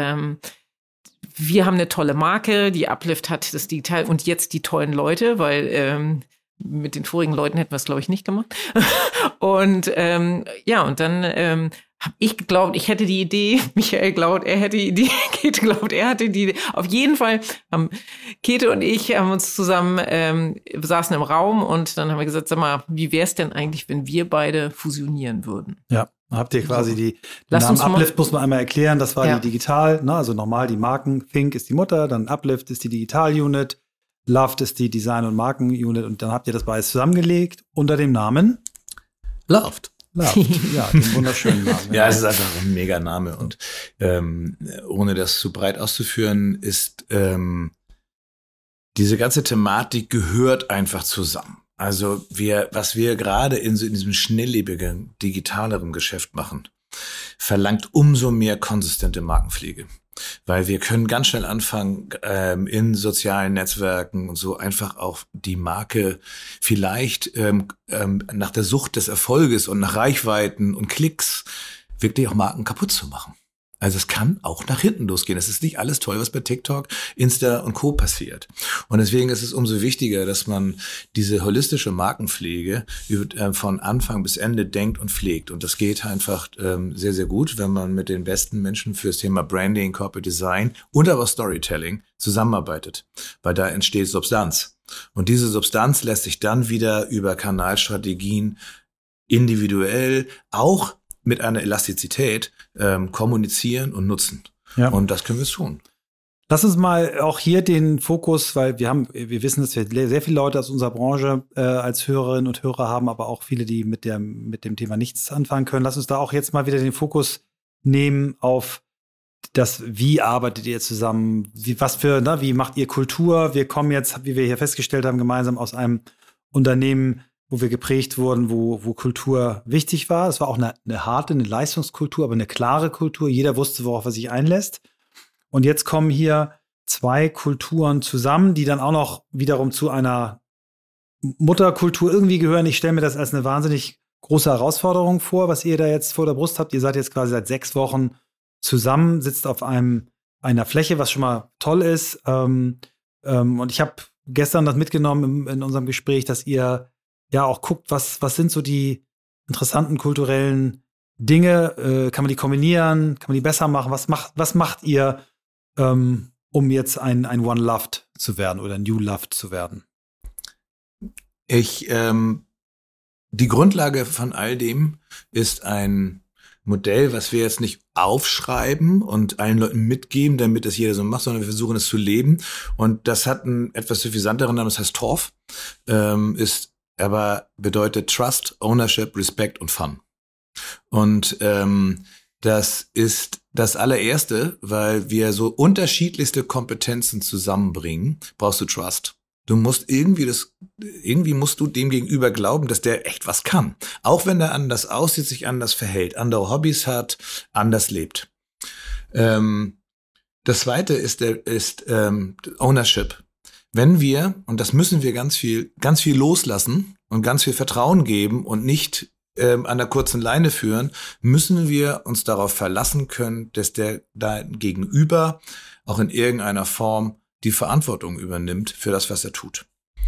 wir haben eine tolle Marke, die Uplift hat das Digital und jetzt die tollen Leute, weil mit den vorigen Leuten hätten wir es, glaube ich, nicht gemacht. Und und dann habe ich geglaubt, ich hätte die Idee. Michael glaubt, er hätte die Idee. Käthe glaubt, er hatte die Idee. Auf jeden Fall haben Käthe und ich haben uns zusammen, saßen im Raum und dann haben wir gesagt, sag mal, wie wäre es denn eigentlich, wenn wir beide fusionieren würden? Ja. Habt ihr quasi den Namen Uplift, muss man einmal erklären, das war die Digital, ne? Also normal die Marken, Think ist die Mutter, dann Uplift ist die Digital-Unit, Loved ist die Design- und Marken-Unit und dann habt ihr das beides zusammengelegt unter dem Namen Loved. Ja, den wunderschönen Namen. Ja, es ist einfach ein mega Name und ohne das zu breit auszuführen, ist diese ganze Thematik gehört einfach zusammen. Also was wir gerade in diesem schnelllebigen, digitaleren Geschäft machen, verlangt umso mehr konsistente Markenpflege. Weil wir können ganz schnell anfangen, in sozialen Netzwerken und so einfach auch die Marke vielleicht nach der Sucht des Erfolges und nach Reichweiten und Klicks wirklich auch Marken kaputt zu machen. Also es kann auch nach hinten losgehen. Es ist nicht alles toll, was bei TikTok, Insta und Co. passiert. Und deswegen ist es umso wichtiger, dass man diese holistische Markenpflege von Anfang bis Ende denkt und pflegt. Und das geht einfach sehr, sehr gut, wenn man mit den besten Menschen fürs Thema Branding, Corporate Design und aber Storytelling zusammenarbeitet. Weil da entsteht Substanz. Und diese Substanz lässt sich dann wieder über Kanalstrategien individuell auch mit einer Elastizität kommunizieren und nutzen. Ja. Und das können wir tun. Lass uns mal auch hier den Fokus, weil wir wissen, dass wir sehr viele Leute aus unserer Branche als Hörerinnen und Hörer haben, aber auch viele, die mit dem Thema nichts anfangen können. Lass uns da auch jetzt mal wieder den Fokus nehmen auf das, wie arbeitet ihr zusammen? Wie macht ihr Kultur? Wir kommen jetzt, wie wir hier festgestellt haben, gemeinsam aus einem Unternehmen, wo wir geprägt wurden, wo Kultur wichtig war. Es war auch eine harte, eine Leistungskultur, aber eine klare Kultur. Jeder wusste, worauf er sich einlässt. Und jetzt kommen hier 2 Kulturen zusammen, die dann auch noch wiederum zu einer Mutterkultur irgendwie gehören. Ich stelle mir das als eine wahnsinnig große Herausforderung vor, was ihr da jetzt vor der Brust habt. Ihr seid jetzt quasi seit 6 Wochen zusammen, sitzt auf einer Fläche, was schon mal toll ist. Und ich habe gestern das mitgenommen in unserem Gespräch, dass ihr ja auch guckt, was sind so die interessanten kulturellen Dinge, kann man die kombinieren, kann man die besser machen? Was macht ihr, um jetzt ein One Loved zu werden oder New Loved zu werden? Die Grundlage von all dem ist ein Modell, was wir jetzt nicht aufschreiben und allen Leuten mitgeben, damit das jeder so macht, sondern wir versuchen es zu leben. Und das hat einen etwas suffisanteren Namen, das heißt TORF, bedeutet Trust, Ownership, Respect und Fun. Und das ist das allererste, weil wir so unterschiedlichste Kompetenzen zusammenbringen, brauchst du Trust. Du musst irgendwie musst du dem gegenüber glauben, dass der echt was kann. Auch wenn er anders aussieht, sich anders verhält, andere Hobbys hat, anders lebt. Das zweite ist Ownership. Wenn wir, und das müssen wir ganz viel loslassen und ganz viel Vertrauen geben und nicht an der kurzen Leine führen, müssen wir uns darauf verlassen können, dass der da gegenüber auch in irgendeiner Form die Verantwortung übernimmt für das, was er tut.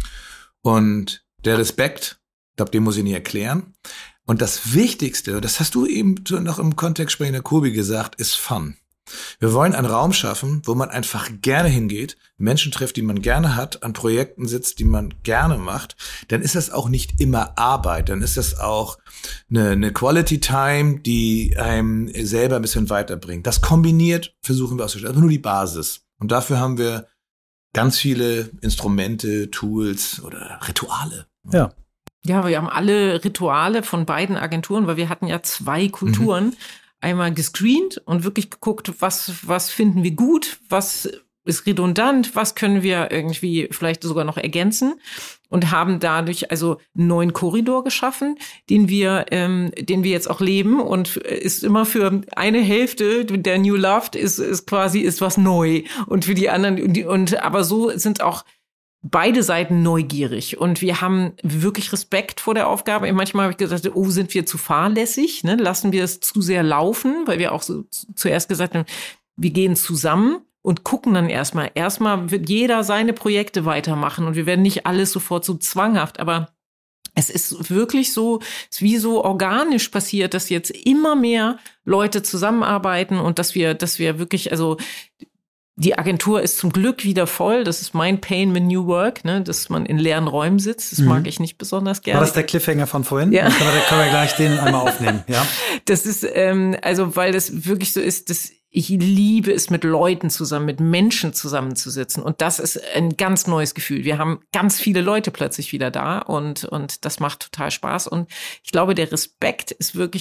Und der Respekt, ich glaube, den muss ich nicht erklären. Und das Wichtigste, das hast du eben noch im Kontext sprechender Kurbi gesagt, ist Fun. Wir wollen einen Raum schaffen, wo man einfach gerne hingeht, Menschen trifft, die man gerne hat, an Projekten sitzt, die man gerne macht. Dann ist das auch nicht immer Arbeit, dann ist das auch eine Quality Time, die einem selber ein bisschen weiterbringt. Das kombiniert versuchen wir auszustellen, aber nur die Basis. Und dafür haben wir ganz viele Instrumente, Tools oder Rituale. Ja. Ja, wir haben alle Rituale von beiden Agenturen, weil wir hatten ja 2 Kulturen. Einmal gescreent und wirklich geguckt, was finden wir gut, was ist redundant, was können wir irgendwie vielleicht sogar noch ergänzen und haben dadurch also einen neuen Korridor geschaffen, den wir jetzt auch leben und ist immer für eine Hälfte der New Loved ist was neu und für die anderen aber so sind auch beide Seiten neugierig und wir haben wirklich Respekt vor der Aufgabe. Manchmal habe ich gesagt, sind wir zu fahrlässig, ne? Lassen wir es zu sehr laufen, weil wir auch so zuerst gesagt haben, wir gehen zusammen und gucken dann erstmal. Erstmal wird jeder seine Projekte weitermachen und wir werden nicht alles sofort so zwanghaft, aber es ist wirklich so, es ist wie so organisch passiert, dass jetzt immer mehr Leute zusammenarbeiten und dass wir wirklich, also die Agentur ist zum Glück wieder voll. Das ist mein Pain mit New Work, ne, dass man in leeren Räumen sitzt. Das mag ich nicht besonders gerne. War das der Cliffhanger von vorhin? Ja. Dann können wir gleich den einmal aufnehmen. Ja. Das ist, weil das wirklich so ist, dass ich liebe es, mit Leuten zusammen, mit Menschen zusammenzusitzen. Und das ist ein ganz neues Gefühl. Wir haben ganz viele Leute plötzlich wieder da und das macht total Spaß. Und ich glaube, der Respekt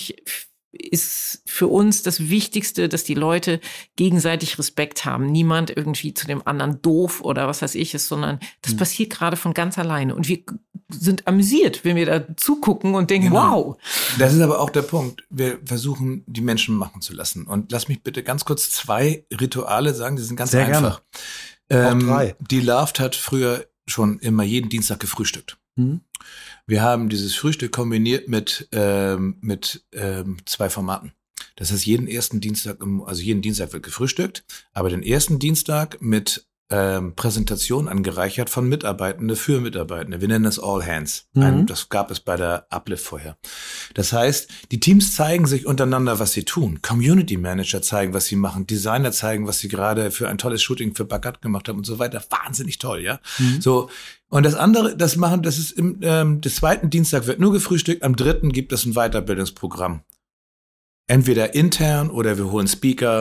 ist für uns das Wichtigste, dass die Leute gegenseitig Respekt haben. Niemand irgendwie zu dem anderen doof oder was weiß ich ist, sondern das passiert gerade von ganz alleine. Und wir sind amüsiert, wenn wir da zugucken und denken, wow. Das ist aber auch der Punkt. Wir versuchen, die Menschen machen zu lassen. Und lass mich bitte ganz kurz 2 Rituale sagen, die sind ganz sehr einfach. Gerne. Auch 3. Die Loved hat früher schon immer jeden Dienstag gefrühstückt. Wir haben dieses Frühstück kombiniert mit 2 Formaten. Das heißt, jeden Dienstag wird gefrühstückt, aber den ersten Dienstag mit Präsentation angereichert von Mitarbeitende für Mitarbeitende. Wir nennen das All Hands. Das gab es bei der Uplift vorher. Das heißt, die Teams zeigen sich untereinander, was sie tun. Community Manager zeigen, was sie machen. Designer zeigen, was sie gerade für ein tolles Shooting für Bagat gemacht haben und so weiter. Wahnsinnig toll, ja. So. Und das andere, das ist des 2. Dienstag wird nur gefrühstückt. Am 3. gibt es ein Weiterbildungsprogramm. Entweder intern oder wir holen Speaker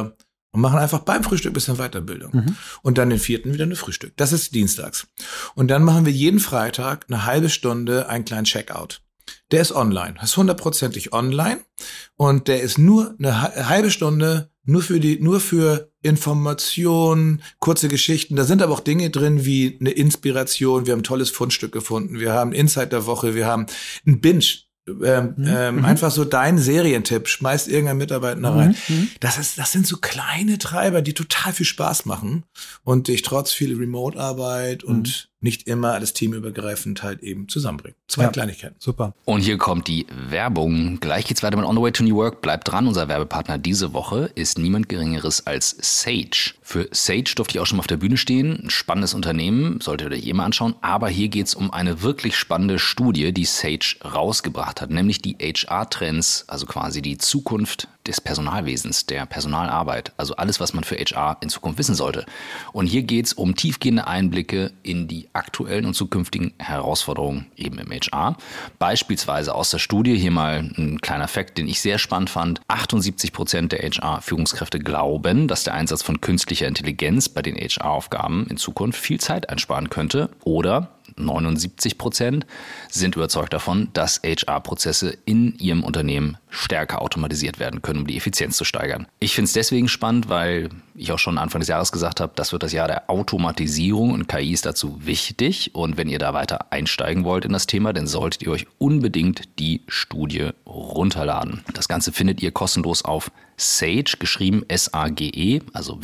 und machen einfach beim Frühstück ein bisschen Weiterbildung. Und dann den 4. wieder eine Frühstück. Das ist dienstags. Und dann machen wir jeden Freitag eine halbe Stunde einen kleinen Checkout. Der ist online. Das ist 100%ig online. Und der ist nur eine halbe Stunde nur für Informationen, kurze Geschichten. Da sind aber auch Dinge drin wie eine Inspiration. Wir haben ein tolles Fundstück gefunden. Wir haben Insight der Woche. Wir haben ein Binge. Einfach so dein Serientipp, schmeißt irgendein Mitarbeiter rein. Das sind so kleine Treiber, die total viel Spaß machen und dich trotz viel Remote-Arbeit und nicht immer alles teamübergreifend halt eben zusammenbringen. 2 Kleinigkeiten. Super. Und hier kommt die Werbung. Gleich geht's weiter mit On the Way to New Work. Bleibt dran, unser Werbepartner diese Woche ist niemand Geringeres als Sage. Für Sage durfte ich auch schon mal auf der Bühne stehen. Ein spannendes Unternehmen, solltet ihr euch mal anschauen. Aber hier geht's um eine wirklich spannende Studie, die Sage rausgebracht hat. Nämlich die HR-Trends, also quasi die Zukunft des Personalwesens, der Personalarbeit. Also alles, was man für HR in Zukunft wissen sollte. Und hier geht's um tiefgehende Einblicke in die aktuellen und zukünftigen Herausforderungen eben im HR. Beispielsweise aus der Studie, hier mal ein kleiner Fakt, den ich sehr spannend fand. 78% der HR-Führungskräfte glauben, dass der Einsatz von künstlicher Intelligenz bei den HR-Aufgaben in Zukunft viel Zeit einsparen könnte. Oder 79% sind überzeugt davon, dass HR-Prozesse in ihrem Unternehmen stärker automatisiert werden können, um die Effizienz zu steigern. Ich finde es deswegen spannend, weil ich auch schon Anfang des Jahres gesagt habe, das wird das Jahr der Automatisierung und KI ist dazu wichtig. Und wenn ihr da weiter einsteigen wollt in das Thema, dann solltet ihr euch unbedingt die Studie runterladen. Das Ganze findet ihr kostenlos auf Sage, geschrieben S-A-G-E, also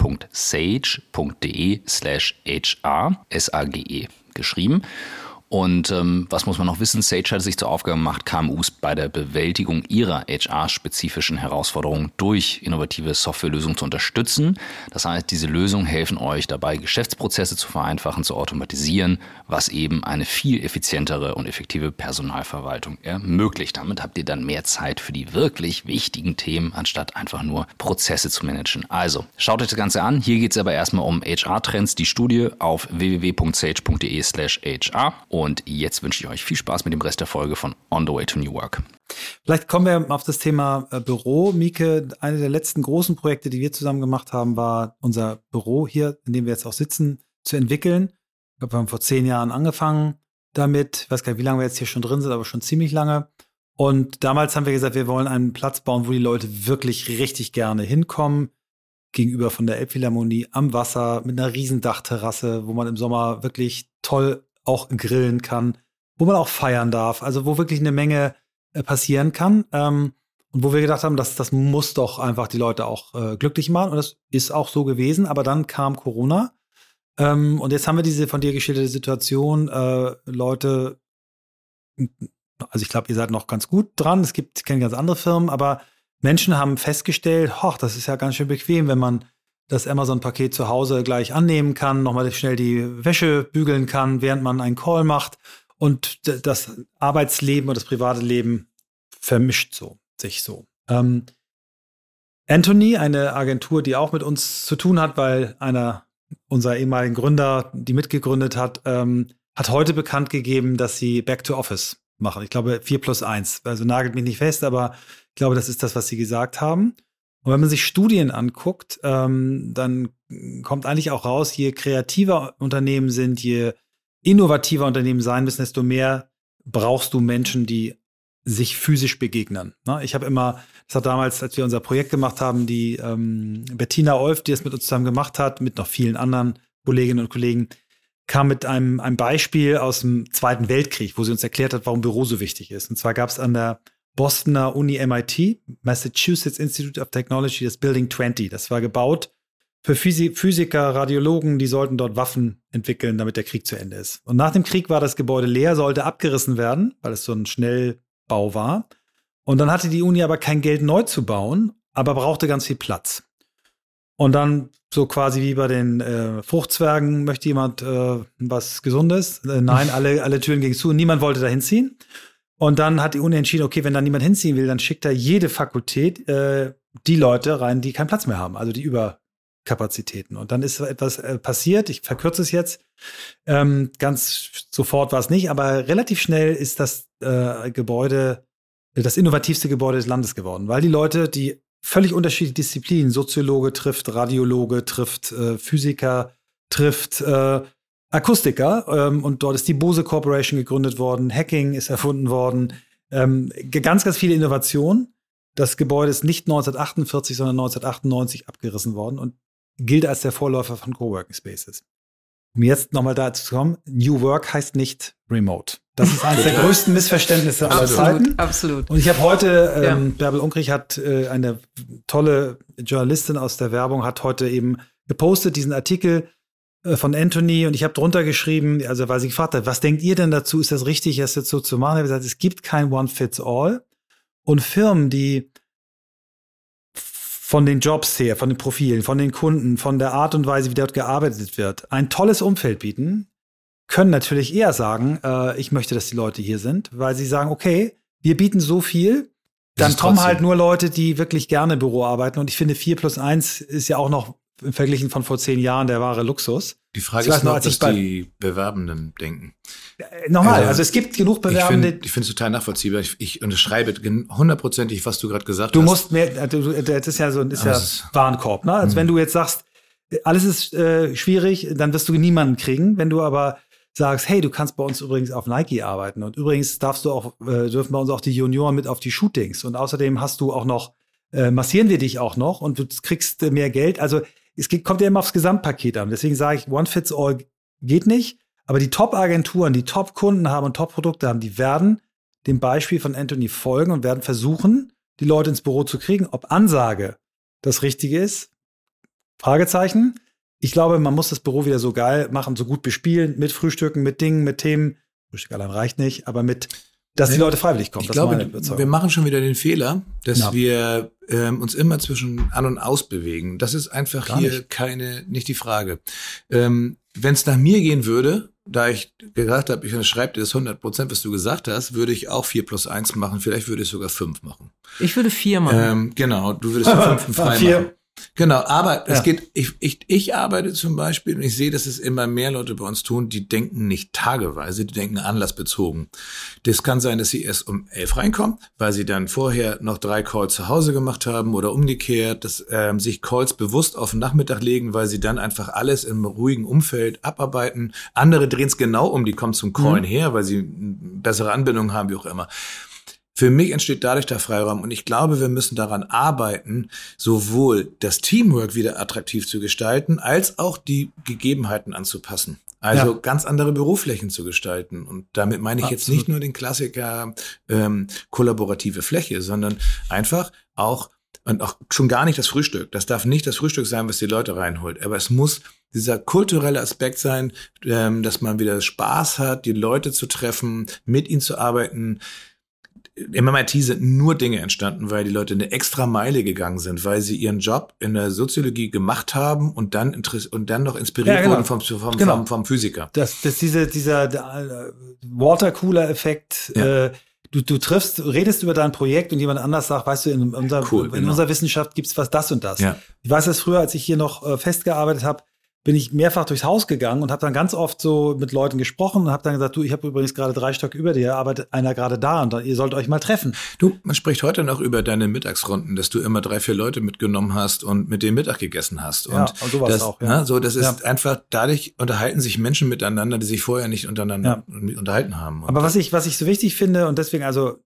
www.sage.de/HR, S-A-G-E geschrieben. Und was muss man noch wissen? Sage hat sich zur Aufgabe gemacht, KMUs bei der Bewältigung ihrer HR-spezifischen Herausforderungen durch innovative Softwarelösungen zu unterstützen. Das heißt, diese Lösungen helfen euch dabei, Geschäftsprozesse zu vereinfachen, zu automatisieren, was eben eine viel effizientere und effektive Personalverwaltung ermöglicht. Damit habt ihr dann mehr Zeit für die wirklich wichtigen Themen, anstatt einfach nur Prozesse zu managen. Also, schaut euch das Ganze an. Hier geht es aber erstmal um HR-Trends, die Studie auf www.sage.de/HR. Und jetzt wünsche ich euch viel Spaß mit dem Rest der Folge von On the Way to New Work. Vielleicht kommen wir auf das Thema Büro. Mieke, eine der letzten großen Projekte, die wir zusammen gemacht haben, war unser Büro hier, in dem wir jetzt auch sitzen, zu entwickeln. Ich glaube, wir haben vor 10 Jahren angefangen damit. Ich weiß gar nicht, wie lange wir jetzt hier schon drin sind, aber schon ziemlich lange. Und damals haben wir gesagt, wir wollen einen Platz bauen, wo die Leute wirklich richtig gerne hinkommen. Gegenüber von der Elbphilharmonie am Wasser mit einer riesen Dachterrasse, wo man im Sommer wirklich toll auch grillen kann, wo man auch feiern darf, also wo wirklich eine Menge passieren kann. Und wo wir gedacht haben, das muss doch einfach die Leute auch glücklich machen. Und das ist auch so gewesen. Aber dann kam Corona. Und jetzt haben wir diese von dir geschilderte Situation. Leute, also ich glaube, ihr seid noch ganz gut dran. Ich kenne ganz andere Firmen, aber Menschen haben festgestellt, das ist ja ganz schön bequem, wenn man das Amazon-Paket zu Hause gleich annehmen kann, nochmal schnell die Wäsche bügeln kann, während man einen Call macht. Und das Arbeitsleben und das private Leben vermischt sich so. Anthony, eine Agentur, die auch mit uns zu tun hat, weil einer unserer ehemaligen Gründer, die mitgegründet hat, hat heute bekannt gegeben, dass sie Back to Office machen. Ich glaube 4+1. Also nagelt mich nicht fest, aber ich glaube, das ist das, was sie gesagt haben. Und wenn man sich Studien anguckt, dann kommt eigentlich auch raus, je kreativer Unternehmen sind, je innovativer Unternehmen sein müssen, desto mehr brauchst du Menschen, die sich physisch begegnen. Ich habe immer, das hat damals, als wir unser Projekt gemacht haben, die Bettina Olf, die es mit uns zusammen gemacht hat, mit noch vielen anderen Kolleginnen und Kollegen, kam mit einem Beispiel aus dem Zweiten Weltkrieg, wo sie uns erklärt hat, warum Büro so wichtig ist. Und zwar gab es an der Bostoner Uni MIT, Massachusetts Institute of Technology, das Building 20. Das war gebaut für Physiker, Radiologen, die sollten dort Waffen entwickeln, damit der Krieg zu Ende ist. Und nach dem Krieg war das Gebäude leer, sollte abgerissen werden, weil es so ein Schnellbau war. Und dann hatte die Uni aber kein Geld, neu zu bauen, aber brauchte ganz viel Platz. Und dann so quasi wie bei den Fruchtzwergen, möchte jemand was Gesundes? Nein, alle Türen gingen zu und niemand wollte da hinziehen. Und dann hat die Uni entschieden, okay, wenn da niemand hinziehen will, dann schickt da jede Fakultät die Leute rein, die keinen Platz mehr haben, also die Überkapazitäten. Und dann ist etwas passiert, ich verkürze es jetzt, ganz sofort war es nicht, aber relativ schnell ist das Gebäude das innovativste Gebäude des Landes geworden, weil die Leute, die völlig unterschiedliche Disziplinen. Soziologe trifft Radiologe, trifft Physiker, trifft Akustiker. Und dort ist die Bose Corporation gegründet worden. Hacking ist erfunden worden. Ganz, ganz viele Innovationen. Das Gebäude ist nicht 1948, sondern 1998 abgerissen worden und gilt als der Vorläufer von Coworking Spaces. Um jetzt nochmal dazu zu kommen, New Work heißt nicht Remote. Das ist eines der größten Missverständnisse aller Zeiten. Absolut. Und ich habe heute, Bärbel Unkrich hat eine tolle Journalistin aus der Werbung, hat heute eben gepostet, diesen Artikel von Anthony, und ich habe drunter geschrieben, also weil sie gefragt hat, was denkt ihr denn dazu, ist das richtig, das jetzt so zu machen? Ich habe gesagt, es gibt kein One-Fits-All. Und Firmen, die von den Jobs her, von den Profilen, von den Kunden, von der Art und Weise, wie dort gearbeitet wird, ein tolles Umfeld bieten, können natürlich eher sagen, ich möchte, dass die Leute hier sind, weil sie sagen, okay, wir bieten so viel, dann kommen halt nur Leute, die wirklich gerne im Büro arbeiten. Und ich finde, 4+1 ist ja auch noch im Verglichen von vor 10 Jahren der wahre Luxus. Die Frage ist noch, was die Bewerbenden denken. Nochmal, also es gibt genug Bewerbende. Ich finde es total nachvollziehbar. Ich unterschreibe 100%, was du gerade gesagt hast. Du musst mehr, das ist ja Warenkorb, ne? Also wenn du jetzt sagst, alles ist schwierig, dann wirst du niemanden kriegen. Wenn du aber sagst, hey, du kannst bei uns übrigens auf Nike arbeiten und übrigens dürfen bei uns auch die Junioren mit auf die Shootings und außerdem hast du auch noch, massieren wir dich auch noch und du kriegst mehr Geld. Also kommt ja immer aufs Gesamtpaket an. Deswegen sage ich, One Fits All geht nicht. Aber die Top-Agenturen, die Top-Kunden haben und Top-Produkte haben, die werden dem Beispiel von Anthony folgen und werden versuchen, die Leute ins Büro zu kriegen. Ob Ansage das Richtige ist? Fragezeichen. Ich glaube, man muss das Büro wieder so geil machen, so gut bespielen, mit Frühstücken, mit Dingen, mit Themen. Frühstück allein reicht nicht, aber dass die Leute freiwillig kommen. Ich glaube, wir machen schon wieder den Fehler, dass wir uns immer zwischen an und aus bewegen. Das ist einfach gar hier nicht die Frage. Wenn es nach mir gehen würde, da ich gesagt habe, ich unterschreibe dir das 100%, was du gesagt hast, würde ich auch 4+1 machen. Vielleicht würde ich sogar 5 machen. Ich würde 4 machen. Genau, du würdest 5 frei machen. Genau, aber es geht, ich arbeite zum Beispiel und ich sehe, dass es immer mehr Leute bei uns tun, die denken nicht tageweise, die denken anlassbezogen. Das kann sein, dass sie erst um 11 reinkommen, weil sie dann vorher noch 3 Calls zu Hause gemacht haben oder umgekehrt, dass sich Calls bewusst auf den Nachmittag legen, weil sie dann einfach alles im ruhigen Umfeld abarbeiten. Andere drehen es genau um, die kommen zum Callen her, weil sie eine bessere Anbindung haben, wie auch immer. Für mich entsteht dadurch der Freiraum und ich glaube, wir müssen daran arbeiten, sowohl das Teamwork wieder attraktiv zu gestalten, als auch die Gegebenheiten anzupassen. Also ganz andere Büroflächen zu gestalten. Und damit meine ich jetzt nicht nur den Klassiker kollaborative Fläche, sondern einfach auch schon gar nicht das Frühstück. Das darf nicht das Frühstück sein, was die Leute reinholt. Aber es muss dieser kulturelle Aspekt sein, dass man wieder Spaß hat, die Leute zu treffen, mit ihnen zu arbeiten. Im MIT sind nur Dinge entstanden, weil die Leute eine extra Meile gegangen sind, weil sie ihren Job in der Soziologie gemacht haben und dann noch inspiriert wurden vom Physiker. Dieser Watercooler-Effekt, du redest über dein Projekt und jemand anders sagt, weißt du, in unserer Wissenschaft gibt's das und das. Ja. Ich weiß das früher, als ich hier noch festgearbeitet habe, bin ich mehrfach durchs Haus gegangen und habe dann ganz oft so mit Leuten gesprochen und habe dann gesagt, du, ich habe übrigens gerade 3 Stöcke über dir, arbeitet einer gerade da und ihr sollt euch mal treffen. Du, man spricht heute noch über deine Mittagsrunden, dass du immer 3, 4 Leute mitgenommen hast und mit denen Mittag gegessen hast. Und sowas das, auch. Ja. Das ist einfach, dadurch unterhalten sich Menschen miteinander, die sich vorher nicht untereinander unterhalten haben. Und aber was ich so wichtig finde und deswegen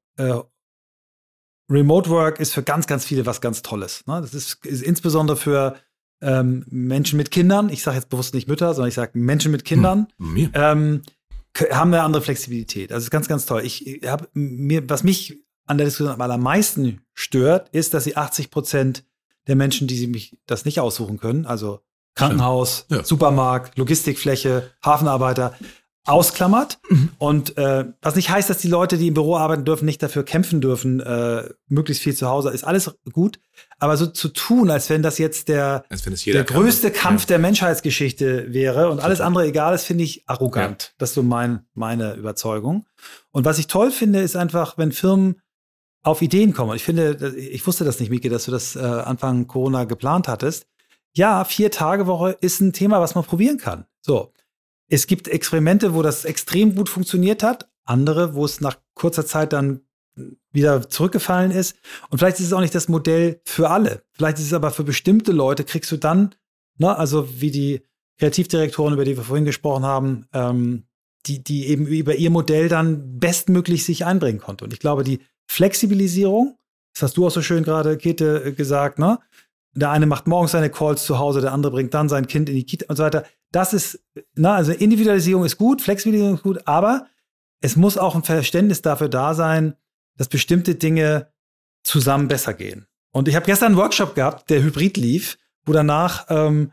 Remote Work ist für ganz, ganz viele was ganz Tolles. Ne? Das ist insbesondere für Menschen mit Kindern, ich sage jetzt bewusst nicht Mütter, sondern ich sage Menschen mit Kindern, haben eine andere Flexibilität. Also das ist ganz, ganz toll. Was mich an der Diskussion am allermeisten stört, ist, dass 80% der Menschen, die sich das nicht aussuchen können, also Krankenhaus, Supermarkt, Logistikfläche, Hafenarbeiter, ausklammert. Und was nicht heißt, dass die Leute, die im Büro arbeiten dürfen, nicht dafür kämpfen dürfen, möglichst viel zu Hause, ist alles gut. Aber so zu tun, als wenn das jetzt der größte Kampf der Menschheitsgeschichte wäre und alles andere egal ist, finde ich arrogant. Ja. Das ist so meine Überzeugung. Und was ich toll finde, ist einfach, wenn Firmen auf Ideen kommen. Ich wusste das nicht, Mieke, dass du das Anfang Corona geplant hattest. Ja, 4-Tage-Woche ist ein Thema, was man probieren kann. So. Es gibt Experimente, wo das extrem gut funktioniert hat. Andere, wo es nach kurzer Zeit dann wieder zurückgefallen ist. Und vielleicht ist es auch nicht das Modell für alle. Vielleicht ist es aber für bestimmte Leute, kriegst du dann, ne, also wie die Kreativdirektoren, über die wir vorhin gesprochen haben, die eben über ihr Modell dann bestmöglich sich einbringen konnte. Und ich glaube, die Flexibilisierung, das hast du auch so schön gerade, Käthe, gesagt, ne? Der eine macht morgens seine Calls zu Hause, der andere bringt dann sein Kind in die Kita und so weiter. Das ist, also Individualisierung ist gut, Flexibilisierung ist gut, aber es muss auch ein Verständnis dafür da sein, dass bestimmte Dinge zusammen besser gehen. Und ich habe gestern einen Workshop gehabt, der hybrid lief, wo danach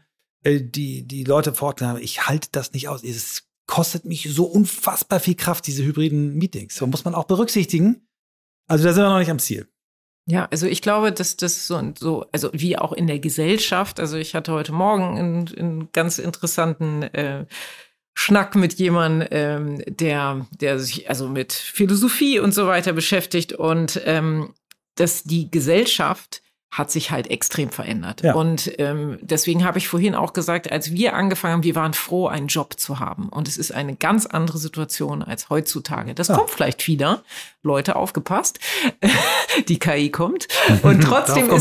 die Leute vor Ort haben, ich halte das nicht aus. Es kostet mich so unfassbar viel Kraft, diese hybriden Meetings. So muss man auch berücksichtigen. Also da sind wir noch nicht am Ziel. Ja, also ich glaube, dass das so, also wie auch in der Gesellschaft, also ich hatte heute Morgen einen ganz interessanten Schnack mit jemandem, der sich also mit Philosophie und so weiter beschäftigt und dass die Gesellschaft hat sich halt extrem verändert. Ja. Und deswegen habe ich vorhin auch gesagt, als wir angefangen haben, wir waren froh, einen Job zu haben. Und es ist eine ganz andere Situation als heutzutage. Das kommt vielleicht wieder. Leute, aufgepasst. Die KI kommt. Und trotzdem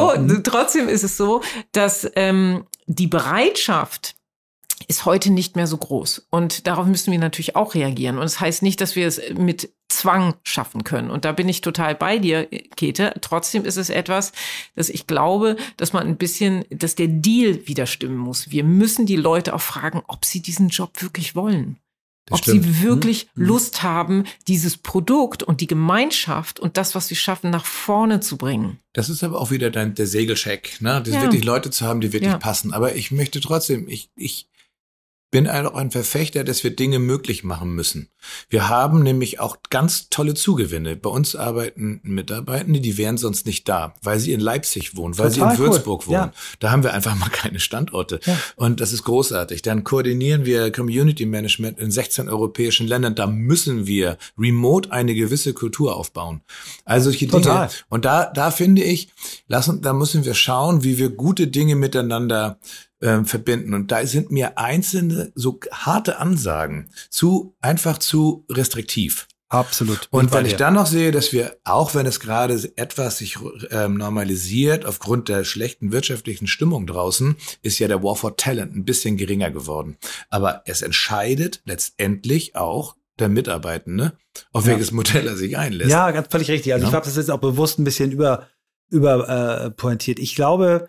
ist es so, dass die Bereitschaft ist heute nicht mehr so groß. Und darauf müssen wir natürlich auch reagieren. Und das heißt nicht, dass wir es mit Zwang schaffen können. Und da bin ich total bei dir, Käthe. Trotzdem ist es etwas, dass ich glaube, dass dass der Deal wieder stimmen muss. Wir müssen die Leute auch fragen, ob sie diesen Job wirklich wollen. Ob sie wirklich Lust haben, dieses Produkt und die Gemeinschaft und das, was wir schaffen, nach vorne zu bringen. Das ist aber auch wieder der Segelcheck, ne? Das wirklich Leute zu haben, die wirklich passen. Aber ich möchte trotzdem, ich bin auch ein Verfechter, dass wir Dinge möglich machen müssen. Wir haben nämlich auch ganz tolle Zugewinne. Bei uns arbeiten Mitarbeitende, die wären sonst nicht da, weil sie in Leipzig wohnen, weil sie in Würzburg wohnen. Ja. Da haben wir einfach mal keine Standorte. Ja. Und das ist großartig. Dann koordinieren wir Community Management in 16 europäischen Ländern. Da müssen wir remote eine gewisse Kultur aufbauen. Also solche Dinge. Und da finde ich, da müssen wir schauen, wie wir gute Dinge miteinander verbinden. Und da sind mir einzelne so harte Ansagen einfach zu restriktiv. Absolut. Und weil ich dann noch sehe, dass wir, auch wenn es gerade etwas sich normalisiert, aufgrund der schlechten wirtschaftlichen Stimmung draußen, ist ja der War for Talent ein bisschen geringer geworden. Aber es entscheidet letztendlich auch der Mitarbeitende, auf welches Modell er sich einlässt. Ja, ganz völlig richtig. Also ich glaube, das ist auch bewusst ein bisschen pointiert. Ich glaube,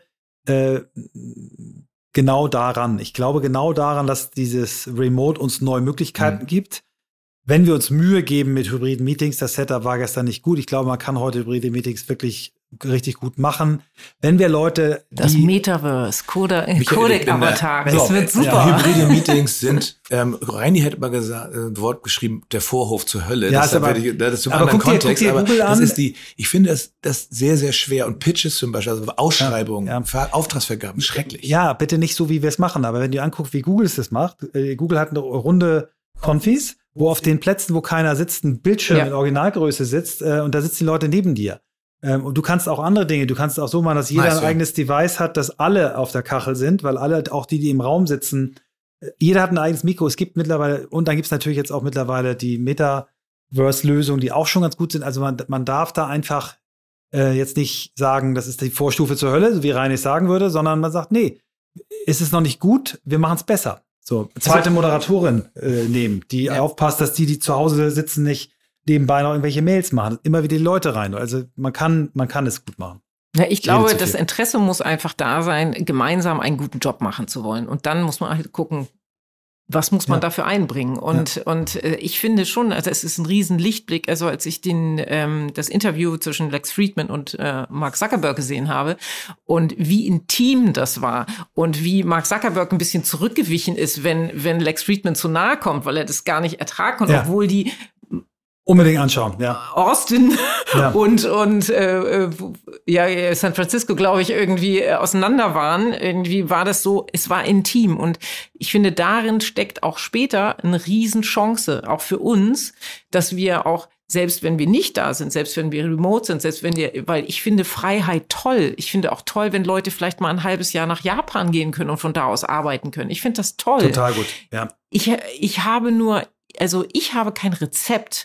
Ich glaube genau daran, dass dieses Remote uns neue Möglichkeiten gibt. Wenn wir uns Mühe geben mit hybriden Meetings, das Setup war gestern nicht gut. Ich glaube, man kann heute hybride Meetings wirklich richtig gut machen. Wenn wir Leute, das Metaverse, Codec-Avatare, das wird super. Ja, hybride Meetings sind, Reini hätte mal gesagt, ein Wort geschrieben, der Vorhof zur Hölle. Ja, das ist zum anderen Kontext, aber das ist ich finde das sehr, sehr schwer. Und Pitches zum Beispiel, also Ausschreibungen, Auftragsvergaben, schrecklich. Ja, bitte nicht so, wie wir es machen. Aber wenn du anguckst, wie Google es das macht, Google hat eine runde Konfis, wo auf den Plätzen, wo keiner sitzt, ein Bildschirm in Originalgröße sitzt und da sitzen die Leute neben dir. Und du kannst auch andere Dinge, du kannst auch so machen, dass jeder ein eigenes Device hat, dass alle auf der Kachel sind, weil alle, auch die im Raum sitzen, jeder hat ein eigenes Mikro. Es gibt mittlerweile, und dann gibt es natürlich jetzt auch mittlerweile die Metaverse-Lösungen, die auch schon ganz gut sind. Also man darf da einfach jetzt nicht sagen, das ist die Vorstufe zur Hölle, so wie Reini sagen würde, sondern man sagt, nee, ist es noch nicht gut, wir machen es besser. So, zweite Moderatorin nehmen, die aufpasst, dass die zu Hause sitzen, nicht nebenbei noch irgendwelche Mails machen. Immer wieder die Leute rein. Also man kann es gut machen. Ja, ich glaube, das Interesse muss einfach da sein, gemeinsam einen guten Job machen zu wollen. Und dann muss man halt gucken, was muss man dafür einbringen? Und ich finde schon, also es ist ein riesen Lichtblick. Also als ich das Interview zwischen Lex Fridman und Mark Zuckerberg gesehen habe und wie intim das war und wie Mark Zuckerberg ein bisschen zurückgewichen ist, wenn Lex Fridman zu nahe kommt, weil er das gar nicht ertragen konnte, obwohl die unbedingt anschauen, ja. Austin und San Francisco, glaube ich, irgendwie auseinander waren. Irgendwie war das so, es war intim. Und ich finde, darin steckt auch später eine Riesenchance, auch für uns, dass wir auch, selbst wenn wir nicht da sind, selbst wenn wir remote sind, weil ich finde Freiheit toll. Ich finde auch toll, wenn Leute vielleicht mal ein halbes Jahr nach Japan gehen können und von da aus arbeiten können. Ich finde das toll. Total gut, ja. Ich habe kein Rezept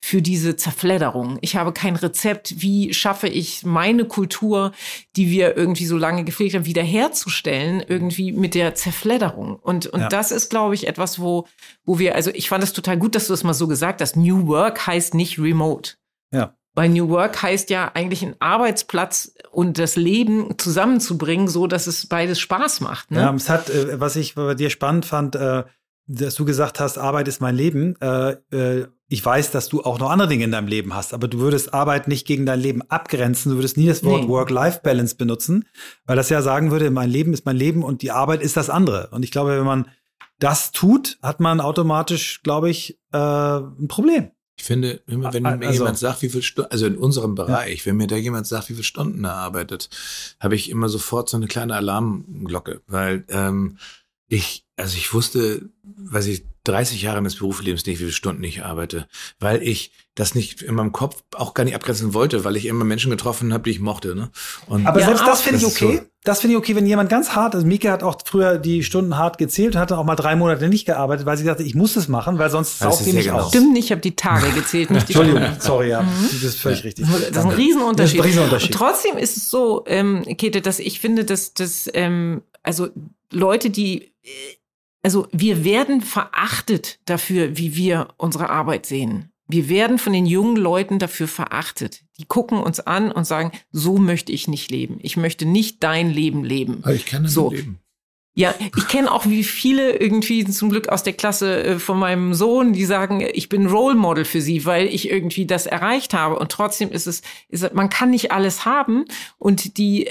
für diese Zerfledderung. Ich habe kein Rezept, wie schaffe ich meine Kultur, die wir irgendwie so lange gepflegt haben, wiederherzustellen, irgendwie mit der Zerfledderung. Und das ist, glaube ich, etwas, wo wir, also ich fand es total gut, dass du das mal so gesagt hast. New Work heißt nicht Remote. Ja. Weil New Work heißt ja eigentlich einen Arbeitsplatz und das Leben zusammenzubringen, so dass es beides Spaß macht. Ne? Ja, es hat, was ich bei dir spannend fand, dass du gesagt hast, Arbeit ist mein Leben. Ich weiß, dass du auch noch andere Dinge in deinem Leben hast, aber du würdest Arbeit nicht gegen dein Leben abgrenzen. Du würdest nie das Wort Work-Life-Balance benutzen, weil das ja sagen würde, mein Leben ist mein Leben und die Arbeit ist das andere. Und ich glaube, wenn man das tut, hat man automatisch, glaube ich, ein Problem. Ich finde, wenn mir jemand sagt, wie viel Stunden, also in unserem Bereich, wenn mir da jemand sagt, wie viele Stunden er arbeitet, habe ich immer sofort so eine kleine Alarmglocke, weil ich wusste, 30 Jahre meines Berufslebens nicht, wie viele Stunden ich arbeite, weil ich das nicht in meinem Kopf auch gar nicht abgrenzen wollte, weil ich immer Menschen getroffen habe, die ich mochte. Ne? Aber selbst das finde ich okay. Das finde ich okay, wenn jemand ganz hart, also Mieke hat auch früher die Stunden hart gezählt und hatte auch mal 3 Monate nicht gearbeitet, weil sie dachte, ich muss es machen, weil sonst saugt die mich aus. Stimmt nicht, ich habe die Tage gezählt, nicht die Stunden. Entschuldigung, sorry, ja. Das ist völlig richtig. Das ist ein Riesenunterschied. Und trotzdem ist es so, Käthe, dass ich finde, dass also Leute, die also wir werden verachtet dafür, wie wir unsere Arbeit sehen. Wir werden von den jungen Leuten dafür verachtet. Die gucken uns an und sagen, so möchte ich nicht leben. Ich möchte nicht dein Leben leben. Aber ich kann das nicht leben. Ja, ich kenne auch wie viele irgendwie zum Glück aus der Klasse von meinem Sohn, die sagen, ich bin Role Model für sie, weil ich irgendwie das erreicht habe. Und trotzdem man kann nicht alles haben. Und die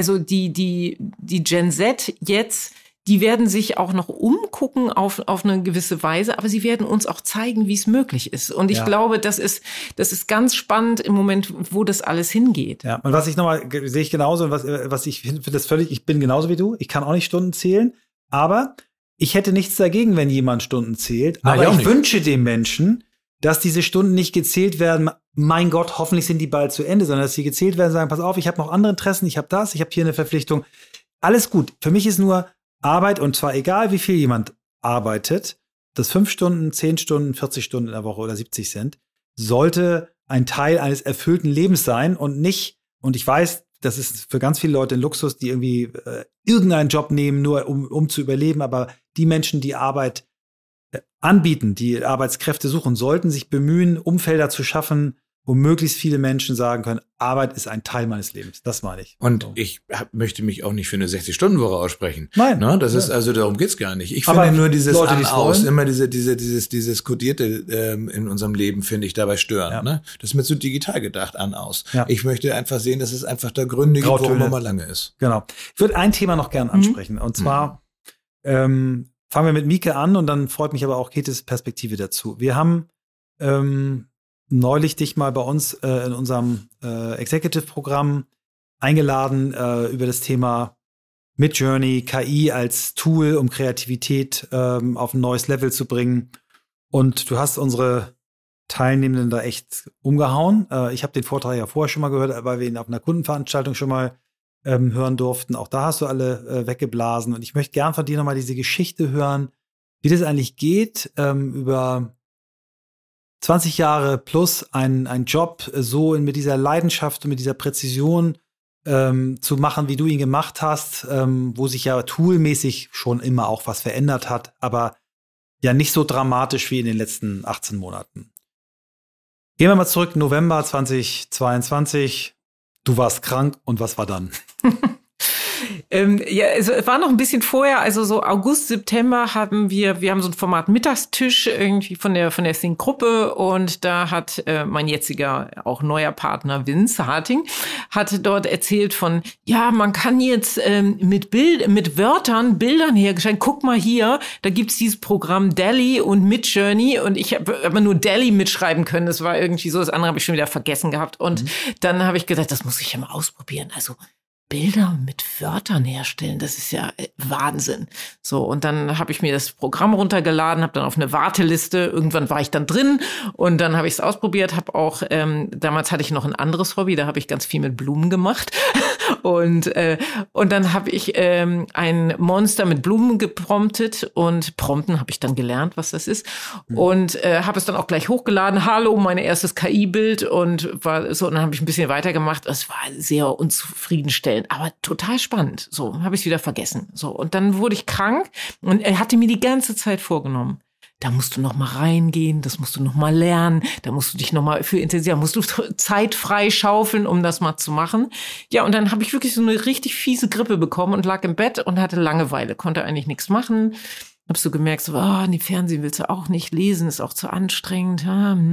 Gen Z jetzt, die werden sich auch noch umgucken auf eine gewisse Weise, aber sie werden uns auch zeigen, wie es möglich ist. Und ich glaube, das ist ganz spannend im Moment, wo das alles hingeht. Ja, und was ich nochmal, sehe ich genauso, und was ich finde das völlig, ich bin genauso wie du, ich kann auch nicht Stunden zählen, aber ich hätte nichts dagegen, wenn jemand Stunden zählt. Nein, aber ich wünsche dem Menschen, dass diese Stunden nicht gezählt werden, mein Gott, hoffentlich sind die bald zu Ende, sondern dass sie gezählt werden, sagen, pass auf, ich habe noch andere Interessen, ich habe das, ich habe hier eine Verpflichtung. Alles gut. Für mich ist nur Arbeit, und zwar egal, wie viel jemand arbeitet, das 5 Stunden, 10 Stunden, 40 Stunden in der Woche oder 70 Cent, sollte ein Teil eines erfüllten Lebens sein und nicht, und ich weiß, das ist für ganz viele Leute ein Luxus, die irgendwie irgendeinen Job nehmen, nur um zu überleben, aber die Menschen, die Arbeit anbieten, die Arbeitskräfte suchen, sollten sich bemühen, Umfelder zu schaffen, wo möglichst viele Menschen sagen können, Arbeit ist ein Teil meines Lebens. Das meine ich. Und ich möchte mich auch nicht für eine 60-Stunden-Woche aussprechen. Nein. Ne? Das ist, also darum geht's gar nicht. Ich finde nur dieses Leute, An-Aus, immer dieses Kodierte in unserem Leben, finde ich dabei störend. Ja. Ne? Das ist mir zu digital gedacht, An-Aus. Ja. Ich möchte einfach sehen, dass es einfach da Gründe gibt, warum man mal lange ist. Genau. Ich würde ein Thema noch gern ansprechen. Und zwar fangen wir mit Mieke an und dann freut mich aber auch Käthes Perspektive dazu. Wir haben neulich dich mal bei uns in unserem Executive-Programm eingeladen über das Thema Midjourney, KI als Tool, um Kreativität auf ein neues Level zu bringen. Und du hast unsere Teilnehmenden da echt umgehauen. Ich habe den Vortrag ja vorher schon mal gehört, weil wir ihn auf einer Kundenveranstaltung schon mal hören durften. Auch da hast du alle weggeblasen. Und ich möchte gern von dir nochmal diese Geschichte hören, wie das eigentlich geht, über 20 Jahre plus einen Job so mit dieser Leidenschaft und mit dieser Präzision zu machen, wie du ihn gemacht hast, wo sich ja toolmäßig schon immer auch was verändert hat, aber ja nicht so dramatisch wie in den letzten 18 Monaten. Gehen wir mal zurück, November 2022. Du warst krank und was war dann? Ja, es war noch ein bisschen vorher, also so August, September haben wir haben so ein Format Mittagstisch irgendwie von der Think-Gruppe und da hat mein jetziger, auch neuer Partner Vince Harting, hat dort erzählt von, ja, man kann jetzt mit Wörtern, Bildern hergestellt, guck mal hier, da gibt's dieses Programm DALL-E und Midjourney und ich habe aber nur DALL-E mitschreiben können, das war irgendwie so, das andere habe ich schon wieder vergessen gehabt und dann habe ich gedacht, das muss ich ja mal ausprobieren, also Bilder mit Wörtern herstellen, das ist ja Wahnsinn. So, und dann habe ich mir das Programm runtergeladen, habe dann auf eine Warteliste, irgendwann war ich dann drin und dann habe ich es ausprobiert, habe auch, damals hatte ich noch ein anderes Hobby, da habe ich ganz viel mit Blumen gemacht und dann habe ich ein Monster mit Blumen gepromptet und Prompten habe ich dann gelernt, was das ist und habe es dann auch gleich hochgeladen, hallo, mein erstes KI-Bild und war so, und dann habe ich ein bisschen weitergemacht, es war sehr unzufriedenstellend, aber total spannend. So, habe ich es wieder vergessen. So, und dann wurde ich krank und er hatte mir die ganze Zeit vorgenommen, da musst du noch mal reingehen, das musst du noch mal lernen, da musst du dich noch mal für intensiver, musst du Zeit frei schaufeln, um das mal zu machen. Ja, und dann habe ich wirklich so eine richtig fiese Grippe bekommen und lag im Bett und hatte Langeweile, konnte eigentlich nichts machen. Hab so gemerkt, so, nee, Fernsehen willst du auch nicht, lesen ist auch zu anstrengend.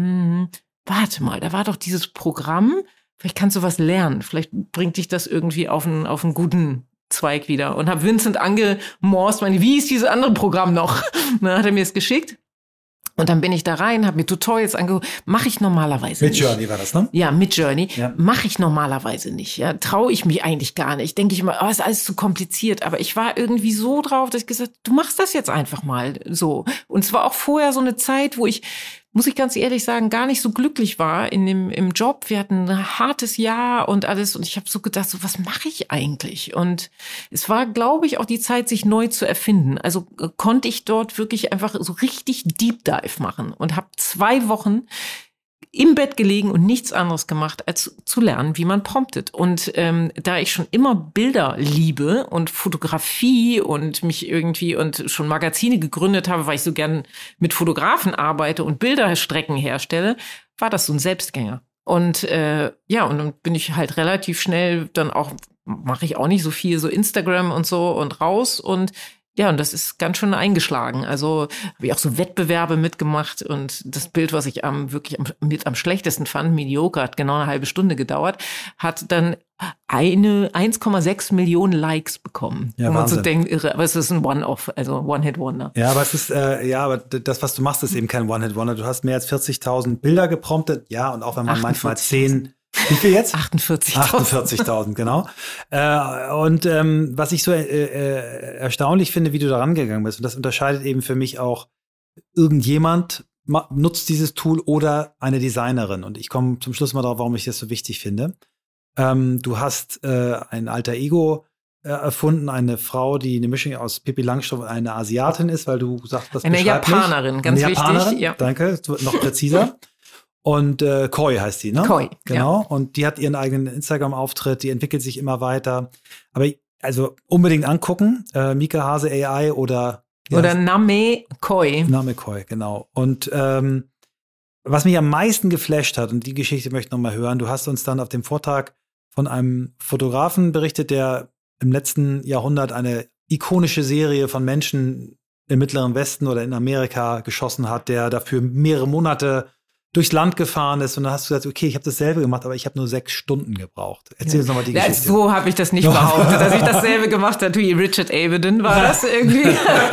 Warte mal, da war doch dieses Programm, vielleicht kannst du was lernen. Vielleicht bringt dich das irgendwie auf einen guten Zweig wieder. Und habe Vincent angemorst, wie ist dieses andere Programm noch? Und dann hat er mir es geschickt. Und dann bin ich da rein, habe mir Tutorials angeguckt. Mache ich normalerweise nicht. Midjourney war das, ne? Ja, Midjourney. Ja. Mache ich normalerweise nicht. Ja, traue ich mich eigentlich gar nicht. Denke ich immer, ist alles zu kompliziert. Aber ich war irgendwie so drauf, dass ich gesagt, du machst das jetzt einfach mal so. Und es war auch vorher so eine Zeit, wo ich, muss ich ganz ehrlich sagen, gar nicht so glücklich war im Job. Wir hatten ein hartes Jahr und alles. Und ich habe so gedacht, so, was mache ich eigentlich? Und es war, glaube ich, auch die Zeit, sich neu zu erfinden. Also konnte ich dort wirklich einfach so richtig Deep Dive machen und habe 2 Wochen im Bett gelegen und nichts anderes gemacht, als zu lernen, wie man promptet. Und da ich schon immer Bilder liebe und Fotografie und mich irgendwie und schon Magazine gegründet habe, weil ich so gern mit Fotografen arbeite und Bilderstrecken herstelle, war das so ein Selbstgänger. Und und dann bin ich halt relativ schnell dann auch, mache ich auch nicht so viel, so Instagram und so und raus und ja, und das ist ganz schön eingeschlagen. Also habe ich auch so Wettbewerbe mitgemacht und das Bild, was ich am schlechtesten fand, mediocre, hat genau eine halbe Stunde gedauert, hat dann 1,6 Millionen Likes bekommen. Ja, wo man so Wahnsinn. denkt, irre, aber es ist ein One-Off, also One-Hit-Wonder. Ja, aber es ist, aber das, was du machst, ist eben kein One-Hit-Wonder. Du hast mehr als 40.000 Bilder gepromptet. Ja, und auch wenn man manchmal 10, wie viel jetzt? 48.000. 48.000, genau. Was ich so erstaunlich finde, wie du da rangegangen bist, und das unterscheidet eben für mich auch, irgendjemand nutzt dieses Tool oder eine Designerin. Und ich komme zum Schluss mal darauf, warum ich das so wichtig finde. Du hast ein alter Ego erfunden, eine Frau, die eine Mischung aus Pippi Langstrumpf und eine Asiatin ist, weil du sagst, das eine beschreibt Japanerin, mich. ganz eine wichtig. Japanerin, Ja. Danke, es wird noch präziser. Und Koi heißt die, ne? Koi, genau. Ja. Und die hat ihren eigenen Instagram-Auftritt, die entwickelt sich immer weiter. Aber also unbedingt angucken, Mika Hase AI oder Name Koi. Name Koi, genau. Und was mich am meisten geflasht hat, und die Geschichte möchte ich noch mal hören, du hast uns dann auf dem Vortrag von einem Fotografen berichtet, der im letzten Jahrhundert eine ikonische Serie von Menschen im Mittleren Westen oder in Amerika geschossen hat, der dafür mehrere Monate durchs Land gefahren ist. Und dann hast du gesagt, okay, ich habe dasselbe gemacht, aber ich habe nur 6 Stunden gebraucht. Erzähl uns nochmal die Geschichte. So habe ich das nicht behauptet, dass ich dasselbe gemacht habe wie Richard Avedon, war das irgendwie.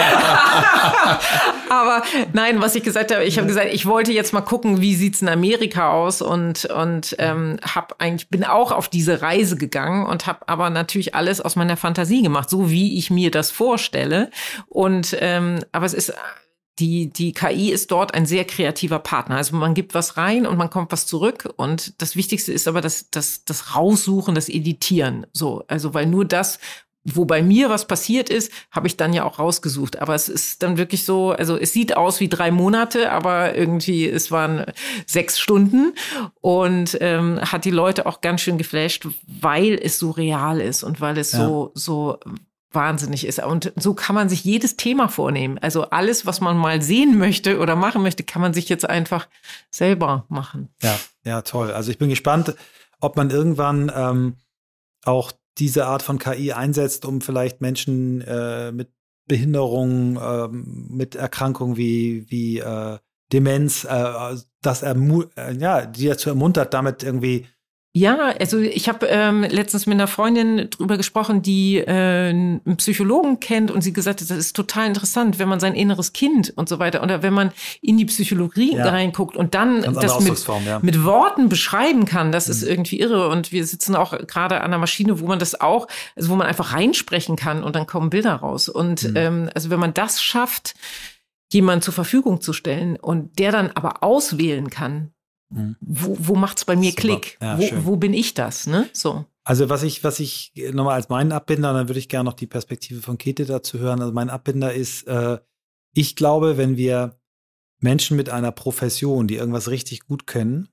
Aber nein, was ich gesagt habe, ich habe gesagt, ich wollte jetzt mal gucken, wie sieht's in Amerika aus und bin auch auf diese Reise gegangen und habe aber natürlich alles aus meiner Fantasie gemacht, so wie ich mir das vorstelle. Und aber es ist Die KI ist dort ein sehr kreativer Partner. Also man gibt was rein und man kommt was zurück. Und das Wichtigste ist aber das Raussuchen, das Editieren. So, also weil nur das, wo bei mir was passiert ist, habe ich dann ja auch rausgesucht. Aber es ist dann wirklich so, also es sieht aus wie 3 Monate, aber irgendwie, es waren 6 Stunden und hat die Leute auch ganz schön geflasht, weil es so real ist und weil es so wahnsinnig ist. Und so kann man sich jedes Thema vornehmen. Also alles, was man mal sehen möchte oder machen möchte, kann man sich jetzt einfach selber machen. Ja, toll. Also ich bin gespannt, ob man irgendwann auch diese Art von KI einsetzt, um vielleicht Menschen mit Behinderungen, mit Erkrankungen wie Demenz, die dazu ermuntert, damit irgendwie Ja, also ich habe letztens mit einer Freundin drüber gesprochen, die einen Psychologen kennt und sie gesagt hat, das ist total interessant, wenn man sein inneres Kind und so weiter oder wenn man in die Psychologie reinguckt und dann das mit Worten beschreiben kann, das ist irgendwie irre. Und wir sitzen auch gerade an einer Maschine, wo man das auch, also wo man einfach reinsprechen kann und dann kommen Bilder raus. Und also wenn man das schafft, jemand zur Verfügung zu stellen und der dann aber auswählen kann, wo macht's bei mir Klick? Ja, wo bin ich das? Ne? So. Also was ich nochmal als meinen Abbinder, und dann würde ich gerne noch die Perspektive von Käthe dazu hören. Also mein Abbinder ist, ich glaube, wenn wir Menschen mit einer Profession, die irgendwas richtig gut können,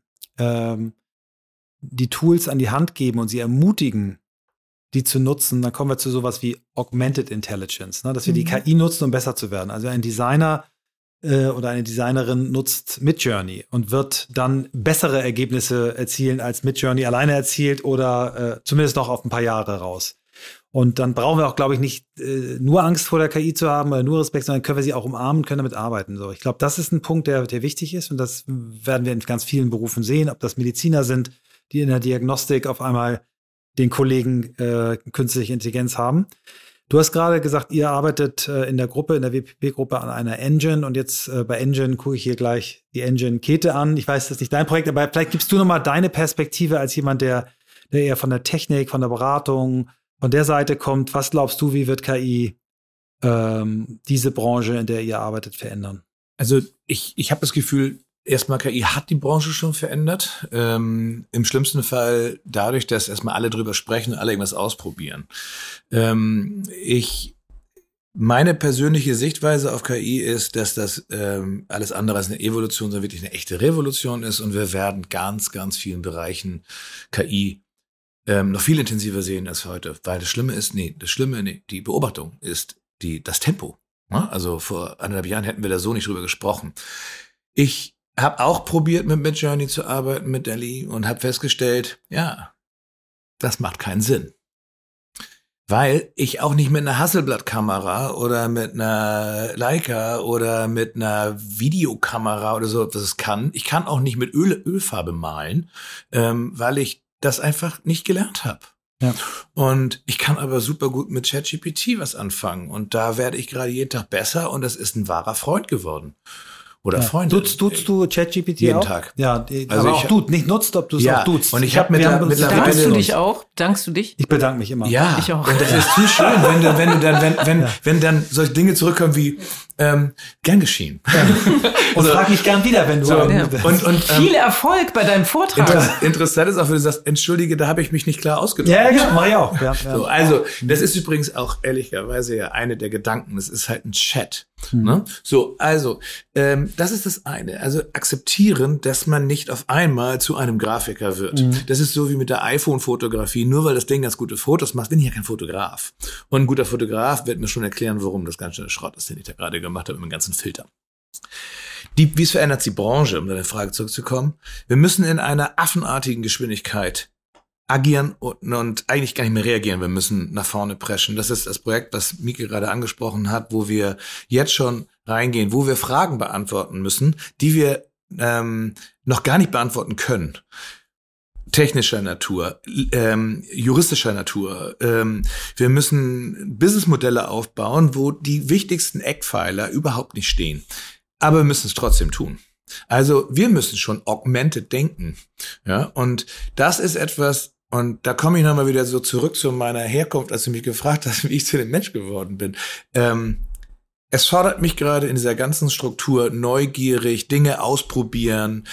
die Tools an die Hand geben und sie ermutigen, die zu nutzen, dann kommen wir zu sowas wie Augmented Intelligence, ne? Dass wir die KI nutzen, um besser zu werden. Also ein Designer oder eine Designerin nutzt Midjourney und wird dann bessere Ergebnisse erzielen, als Midjourney alleine erzielt oder zumindest noch auf ein paar Jahre raus. Und dann brauchen wir auch, glaube ich, nicht nur Angst vor der KI zu haben oder nur Respekt, sondern können wir sie auch umarmen, können damit arbeiten. So, ich glaube, das ist ein Punkt, der wichtig ist und das werden wir in ganz vielen Berufen sehen, ob das Mediziner sind, die in der Diagnostik auf einmal den Kollegen künstliche Intelligenz haben. Du hast gerade gesagt, ihr arbeitet in der WPP-Gruppe an einer Engine und jetzt bei Engine gucke ich hier gleich die Engine-Käthe an. Ich weiß, das ist nicht dein Projekt, aber vielleicht gibst du nochmal deine Perspektive als jemand, der eher von der Technik, von der Beratung, von der Seite kommt. Was glaubst du, wie wird KI diese Branche, in der ihr arbeitet, verändern? Also ich habe das Gefühl, erstmal KI hat die Branche schon verändert. Im schlimmsten Fall dadurch, dass erstmal alle drüber sprechen und alle irgendwas ausprobieren. Meine persönliche Sichtweise auf KI ist, dass das alles andere als eine Evolution, sondern wirklich eine echte Revolution ist und wir werden ganz, ganz vielen Bereichen KI noch viel intensiver sehen als heute. Weil die Beobachtung ist das Tempo. Ne? Also vor 1,5 Jahren hätten wir da so nicht drüber gesprochen. Ich habe auch probiert, mit Midjourney zu arbeiten, mit DALL-E und habe festgestellt, ja, das macht keinen Sinn. Weil ich auch nicht mit einer Hasselblad-Kamera oder mit einer Leica oder mit einer Videokamera oder so etwas kann. Ich kann auch nicht mit Ölfarbe malen, weil ich das einfach nicht gelernt habe. Ja. Und ich kann aber super gut mit ChatGPT was anfangen. Und da werde ich gerade jeden Tag besser und das ist ein wahrer Freund geworden. Oder Freunde. Duzt du ChatGPT jeden auch? Tag. Ja, also aber auch du nicht nutzt, ob du es auch duzt. Und ich habe mittlerweile. Dankst du dich auch? Dankst du dich? Ich bedanke mich immer. Ja, ich auch. Und das ist zu schön, wenn dann solche Dinge zurückkommen wie gern geschehen. Ja. Und frag mich gern wieder, wenn du und viel Erfolg bei deinem Vortrag. Interessant ist auch, wenn du sagst, entschuldige, da habe ich mich nicht klar ausgedrückt. Ja, genau, mach ich auch. Ja. So, also, das ist übrigens auch ehrlicherweise ja eine der Gedanken. Das ist halt ein Chat. Ne? So, also, das ist das eine. Also akzeptieren, dass man nicht auf einmal zu einem Grafiker wird. Das ist so wie mit der iPhone-Fotografie. Nur weil das Ding ganz gute Fotos macht, bin ich ja kein Fotograf. Und ein guter Fotograf wird mir schon erklären, warum das ganz schön Schrott ist, den ich da gerade gemacht habe mit dem ganzen Filter. Wie es verändert die Branche, um deine Frage zurückzukommen? Wir müssen in einer affenartigen Geschwindigkeit agieren und eigentlich gar nicht mehr reagieren. Wir müssen nach vorne preschen. Das ist das Projekt, was Mieke gerade angesprochen hat, wo wir jetzt schon reingehen, wo wir Fragen beantworten müssen, die wir noch gar nicht beantworten können. Technischer Natur, juristischer Natur. Wir müssen Businessmodelle aufbauen, wo die wichtigsten Eckpfeiler überhaupt nicht stehen. Aber wir müssen es trotzdem tun. Also wir müssen schon augmented denken. Ja, und das ist etwas, und da komme ich nochmal wieder so zurück zu meiner Herkunft, als du mich gefragt hast, wie ich zu dem Mensch geworden bin. Es fordert mich gerade in dieser ganzen Struktur neugierig, Dinge ausprobieren,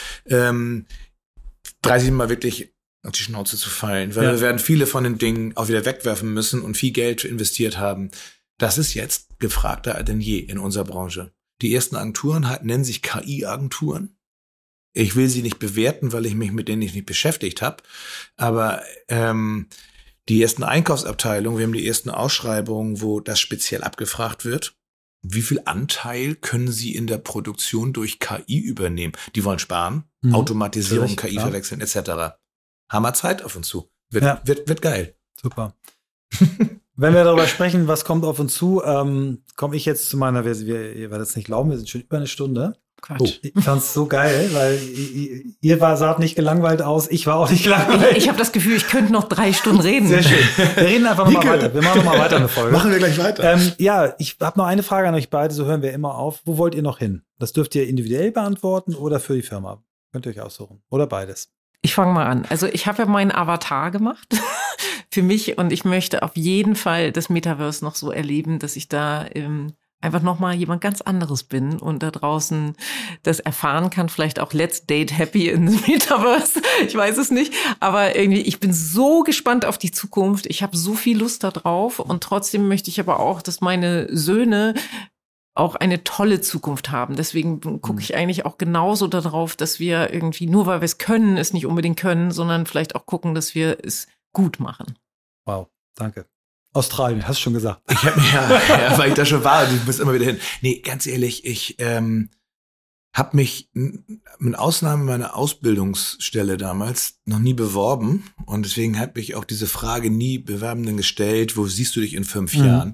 30 Mal wirklich auf die Schnauze zu fallen, weil wir werden viele von den Dingen auch wieder wegwerfen müssen und viel Geld investiert haben. Das ist jetzt gefragter denn je in unserer Branche. Die ersten Agenturen nennen sich KI-Agenturen. Ich will sie nicht bewerten, weil ich mich mit denen nicht beschäftigt habe. Aber die ersten Einkaufsabteilungen, wir haben die ersten Ausschreibungen, wo das speziell abgefragt wird. Wie viel Anteil können sie in der Produktion durch KI übernehmen? Die wollen sparen, Automatisierung, KI verwechseln, etc. Hammer Zeit auf uns zu. Wird geil. Super. Wenn wir darüber sprechen, was kommt auf uns zu, komme ich jetzt zu meiner Version. Ihr werdet es nicht glauben, wir sind schon über eine Stunde. Quatsch. Ich fand's so geil, weil ihr saht nicht gelangweilt aus, ich war auch nicht gelangweilt. Ich habe das Gefühl, ich könnte noch 3 Stunden reden. Sehr schön. Wir reden einfach nochmal weiter. Wir machen nochmal weiter eine Folge. Machen wir gleich weiter. Ja, ich habe noch eine Frage an euch beide, so hören wir immer auf. Wo wollt ihr noch hin? Das dürft ihr individuell beantworten oder für die Firma. Könnt ihr euch aussuchen. Oder beides. Ich fange mal an. Also ich habe ja meinen Avatar gemacht für mich und ich möchte auf jeden Fall das Metaverse noch so erleben, dass ich da einfach nochmal jemand ganz anderes bin und da draußen das erfahren kann. Vielleicht auch Let's Date Happy in the Metaverse. Ich weiß es nicht. Aber irgendwie, ich bin so gespannt auf die Zukunft. Ich habe so viel Lust da drauf und trotzdem möchte ich aber auch, dass meine Söhne auch eine tolle Zukunft haben. Deswegen gucke ich eigentlich auch genauso darauf, dass wir irgendwie, nur weil wir es können, es nicht unbedingt können, sondern vielleicht auch gucken, dass wir es gut machen. Wow, danke. Australien, hast du schon gesagt. Ich habe ja, weil ich da schon war, ich muss immer wieder hin. Nee, ganz ehrlich, ich habe mich mit Ausnahme meiner Ausbildungsstelle damals noch nie beworben und deswegen habe ich auch diese Frage nie Bewerbenden gestellt, wo siehst du dich in 5 Jahren?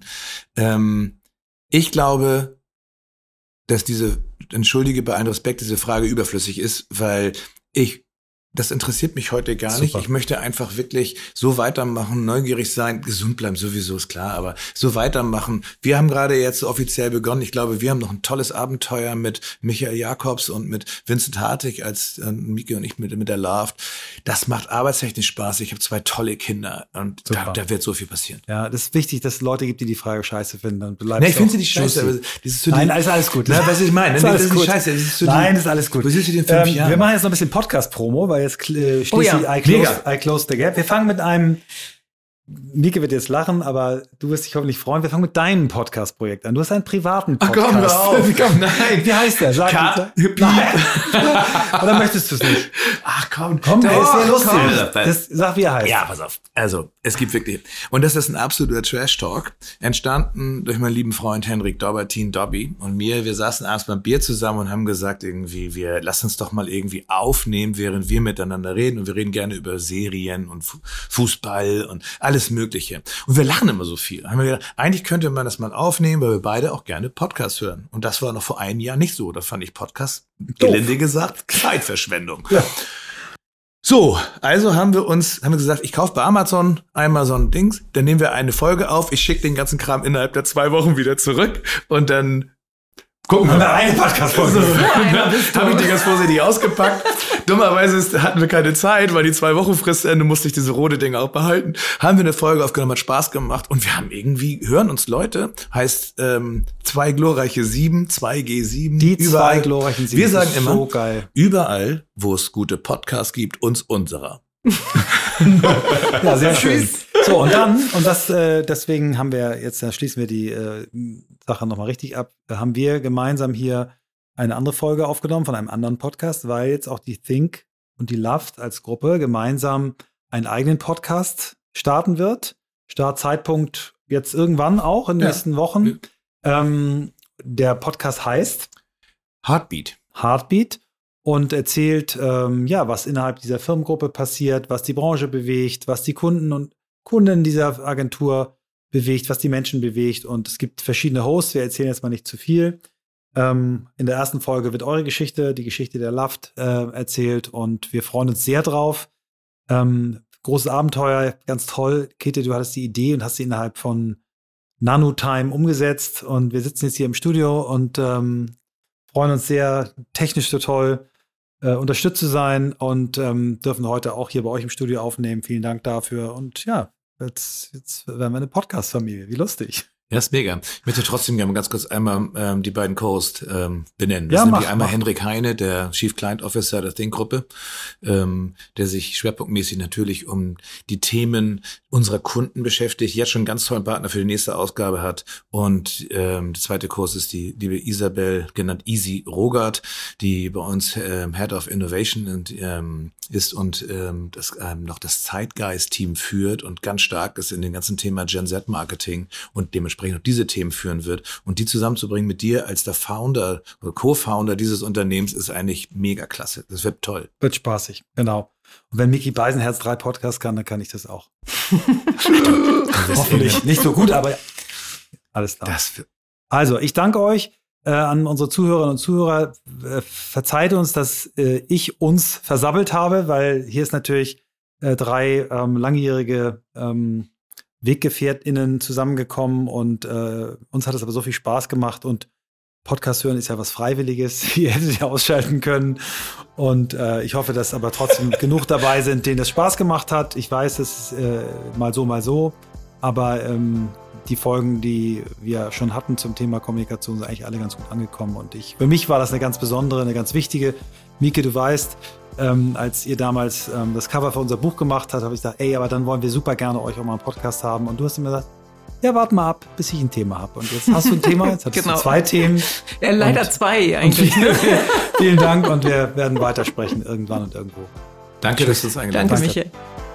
Ich glaube, dass entschuldige bei allem Respekt, diese Frage überflüssig ist, weil das interessiert mich heute gar nicht. Ich möchte einfach wirklich so weitermachen, neugierig sein, gesund bleiben sowieso, ist klar, aber so weitermachen. Wir haben gerade jetzt offiziell begonnen. Ich glaube, wir haben noch ein tolles Abenteuer mit Michael Jakobs und mit Vincent Hartig als Miki und ich mit der Loft. Das macht arbeitstechnisch Spaß. Ich habe 2 tolle Kinder und da wird so viel passieren. Ja, das ist wichtig, dass es Leute gibt, die die Frage scheiße finden. Dann nee, ich finde sie nicht scheiße, aber das ist Nein, ist alles gut. Na, was ich meine, das ist nicht scheiße. Nein, ist alles gut. Wo siehst du den 5 Jahren? Wir machen jetzt noch ein bisschen Podcast-Promo, weil jetzt schließlich I close the gap. Wir fangen mit einem, Mieke wird jetzt lachen, aber du wirst dich hoffentlich freuen. Wir fangen mit deinem Podcast-Projekt an. Du hast einen privaten Podcast. Komm, hör auf. Komm, nein. Wie heißt der? Sag nein. Oder möchtest du es nicht? Ach komm, der ist sehr lustig. Sag, wie er heißt. Ja, pass auf. Also, es gibt wirklich, und das ist ein absoluter Trash-Talk, entstanden durch meinen lieben Freund Henrik Dobbertin, Dobby und mir. Wir saßen abends beim Bier zusammen und haben gesagt irgendwie, lass uns doch mal irgendwie aufnehmen, während wir miteinander reden. Und wir reden gerne über Serien und Fußball und alles Mögliche. Und wir lachen immer so viel. Da haben wir gedacht, eigentlich könnte man das mal aufnehmen, weil wir beide auch gerne Podcasts hören. Und das war noch vor einem Jahr nicht so. Da fand ich Podcasts, gelinde gesagt, Zeitverschwendung. Ja. So, also haben wir gesagt, ich kaufe bei Amazon einmal so ein Dings, dann nehmen wir eine Folge auf, ich schicke den ganzen Kram innerhalb der 2 Wochen wieder zurück und dann gucken wir mal. Eine Podcast-Folge. Habe ich die ganz vorsichtig ausgepackt. Dummerweise hatten wir keine Zeit, weil die 2 Wochen Fristende musste ich diese rote Dinge auch behalten. Haben wir eine Folge aufgenommen, hat Spaß gemacht und wir haben hören uns Leute, heißt 2 glorreiche 7, 2G7. Die überall, 2 glorreichen 7. Wir sagen immer, so geil. Überall, wo es gute Podcasts gibt, uns unserer. Ja, sehr schön. So, deswegen haben wir jetzt, dann schließen wir die Sache nochmal richtig ab, haben wir gemeinsam hier eine andere Folge aufgenommen von einem anderen Podcast, weil jetzt auch die Think und die Loft als Gruppe gemeinsam einen eigenen Podcast starten wird. Startzeitpunkt jetzt irgendwann auch in den nächsten Wochen. Der Podcast heißt Heartbeat und erzählt, was innerhalb dieser Firmengruppe passiert, was die Branche bewegt, was die Kunden und Kunden dieser Agentur bewegt, was die Menschen bewegt. Und es gibt verschiedene Hosts. Wir erzählen jetzt mal nicht zu viel. In der ersten Folge wird eure Geschichte, die Geschichte der Loft, erzählt. Und wir freuen uns sehr drauf. Großes Abenteuer, ganz toll. Käthe, du hattest die Idee und hast sie innerhalb von Nanotime umgesetzt. Und wir sitzen jetzt hier im Studio und freuen uns sehr, technisch so toll unterstützt zu sein und dürfen heute auch hier bei euch im Studio aufnehmen. Vielen Dank dafür. Und ja, jetzt werden wir eine Podcast-Familie. Wie lustig. Ja, ist mega. Ich möchte trotzdem gerne ganz kurz einmal die beiden Co-Hosts benennen. Das ist nämlich einmal Henrik Heine, der Chief Client Officer der Think-Gruppe, der sich schwerpunktmäßig natürlich um die Themen unserer Kunden beschäftigt, jetzt schon einen ganz tollen Partner für die nächste Ausgabe hat. Und der zweite Kurs ist die liebe Isabel, genannt Easy Rogert, die bei uns Head of Innovation ist und noch das Zeitgeist-Team führt und ganz stark ist in dem ganzen Thema Gen Z-Marketing und dementsprechend auch diese Themen führen wird. Und die zusammenzubringen mit dir als der Founder oder Co-Founder dieses Unternehmens ist eigentlich mega klasse. Das wird toll. Wird spaßig, genau. Und wenn Micky Beisenherz 3 Podcasts kann, dann kann ich das auch. Hoffentlich nicht so gut, aber alles klar. Also, ich danke euch. an unsere Zuhörerinnen und Zuhörer, verzeiht uns, dass ich uns versabbelt habe, weil hier ist natürlich 3 langjährige WeggefährtInnen zusammengekommen und uns hat es aber so viel Spaß gemacht und Podcast hören ist ja was Freiwilliges. Ihr hättet ja ausschalten können. Und ich hoffe, dass aber trotzdem genug dabei sind, denen das Spaß gemacht hat. Ich weiß, es ist mal so. Aber die Folgen, die wir schon hatten zum Thema Kommunikation, sind eigentlich alle ganz gut angekommen. Und für mich war das eine ganz besondere, eine ganz wichtige. Mieke, du weißt, als ihr damals das Cover für unser Buch gemacht habt, habe ich gesagt, aber dann wollen wir super gerne euch auch mal einen Podcast haben. Und du hast mir gesagt, ja, warte mal ab, bis ich ein Thema habe. Und jetzt hast du ein Thema, jetzt hattest du 2 Themen. Ja, leider und 2 eigentlich. Vielen Dank und wir werden weitersprechen irgendwann und irgendwo. Danke, dass du es eingeladen hast. Danke, Michael.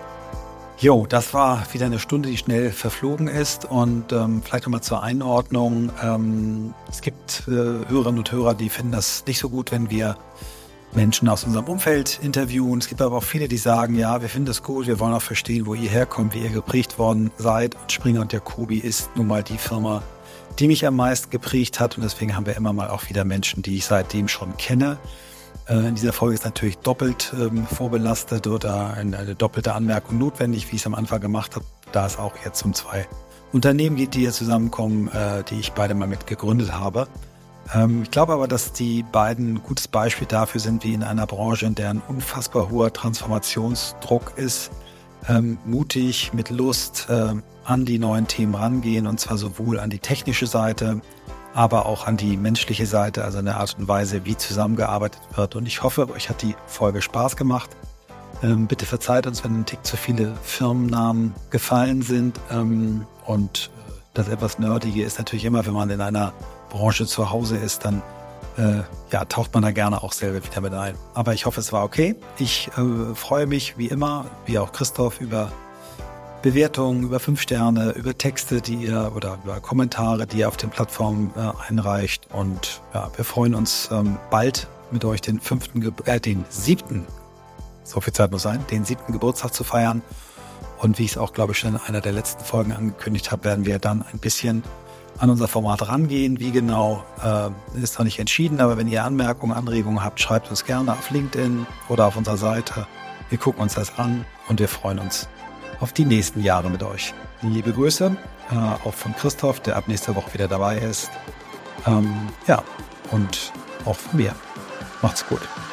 Jo, das war wieder eine Stunde, die schnell verflogen ist. Und vielleicht nochmal zur Einordnung. Es gibt Hörerinnen und Hörer, die finden das nicht so gut, wenn wir Menschen aus unserem Umfeld interviewen. Es gibt aber auch viele, die sagen, ja, wir finden das gut, wir wollen auch verstehen, wo ihr herkommt, wie ihr geprägt worden seid. Und Springer und Jacobi ist nun mal die Firma, die mich am meisten geprägt hat. Und deswegen haben wir immer mal auch wieder Menschen, die ich seitdem schon kenne. In dieser Folge ist natürlich doppelt vorbelastet oder eine doppelte Anmerkung notwendig, wie ich es am Anfang gemacht habe, da es auch jetzt um 2 Unternehmen geht, die hier zusammenkommen, die ich beide mal mit gegründet habe. Ich glaube aber, dass die beiden ein gutes Beispiel dafür sind, wie in einer Branche, in der ein unfassbar hoher Transformationsdruck ist, mutig, mit Lust an die neuen Themen rangehen, und zwar sowohl an die technische Seite, aber auch an die menschliche Seite, also eine Art und Weise, wie zusammengearbeitet wird. Und ich hoffe, euch hat die Folge Spaß gemacht. Bitte verzeiht uns, wenn ein Tick zu viele Firmennamen gefallen sind. Und das etwas Nerdige ist natürlich immer, wenn man in einer Branche zu Hause ist, dann taucht man da gerne auch selber wieder mit ein. Aber ich hoffe, es war okay. Ich freue mich wie immer, wie auch Christoph, über Bewertungen, über 5 Sterne, über Texte, die ihr oder über Kommentare, die ihr auf den Plattformen einreicht. Und ja, wir freuen uns bald mit euch den 7. So viel Zeit muss sein, den 7. Geburtstag zu feiern. Und wie ich es auch, glaube ich, schon in einer der letzten Folgen angekündigt habe, werden wir dann ein bisschen an unser Format rangehen. Wie genau, ist noch nicht entschieden, aber wenn ihr Anmerkungen, Anregungen habt, schreibt uns gerne auf LinkedIn oder auf unserer Seite. Wir gucken uns das an und wir freuen uns auf die nächsten Jahre mit euch. Liebe Grüße, auch von Christoph, der ab nächster Woche wieder dabei ist. Und auch von mir. Macht's gut.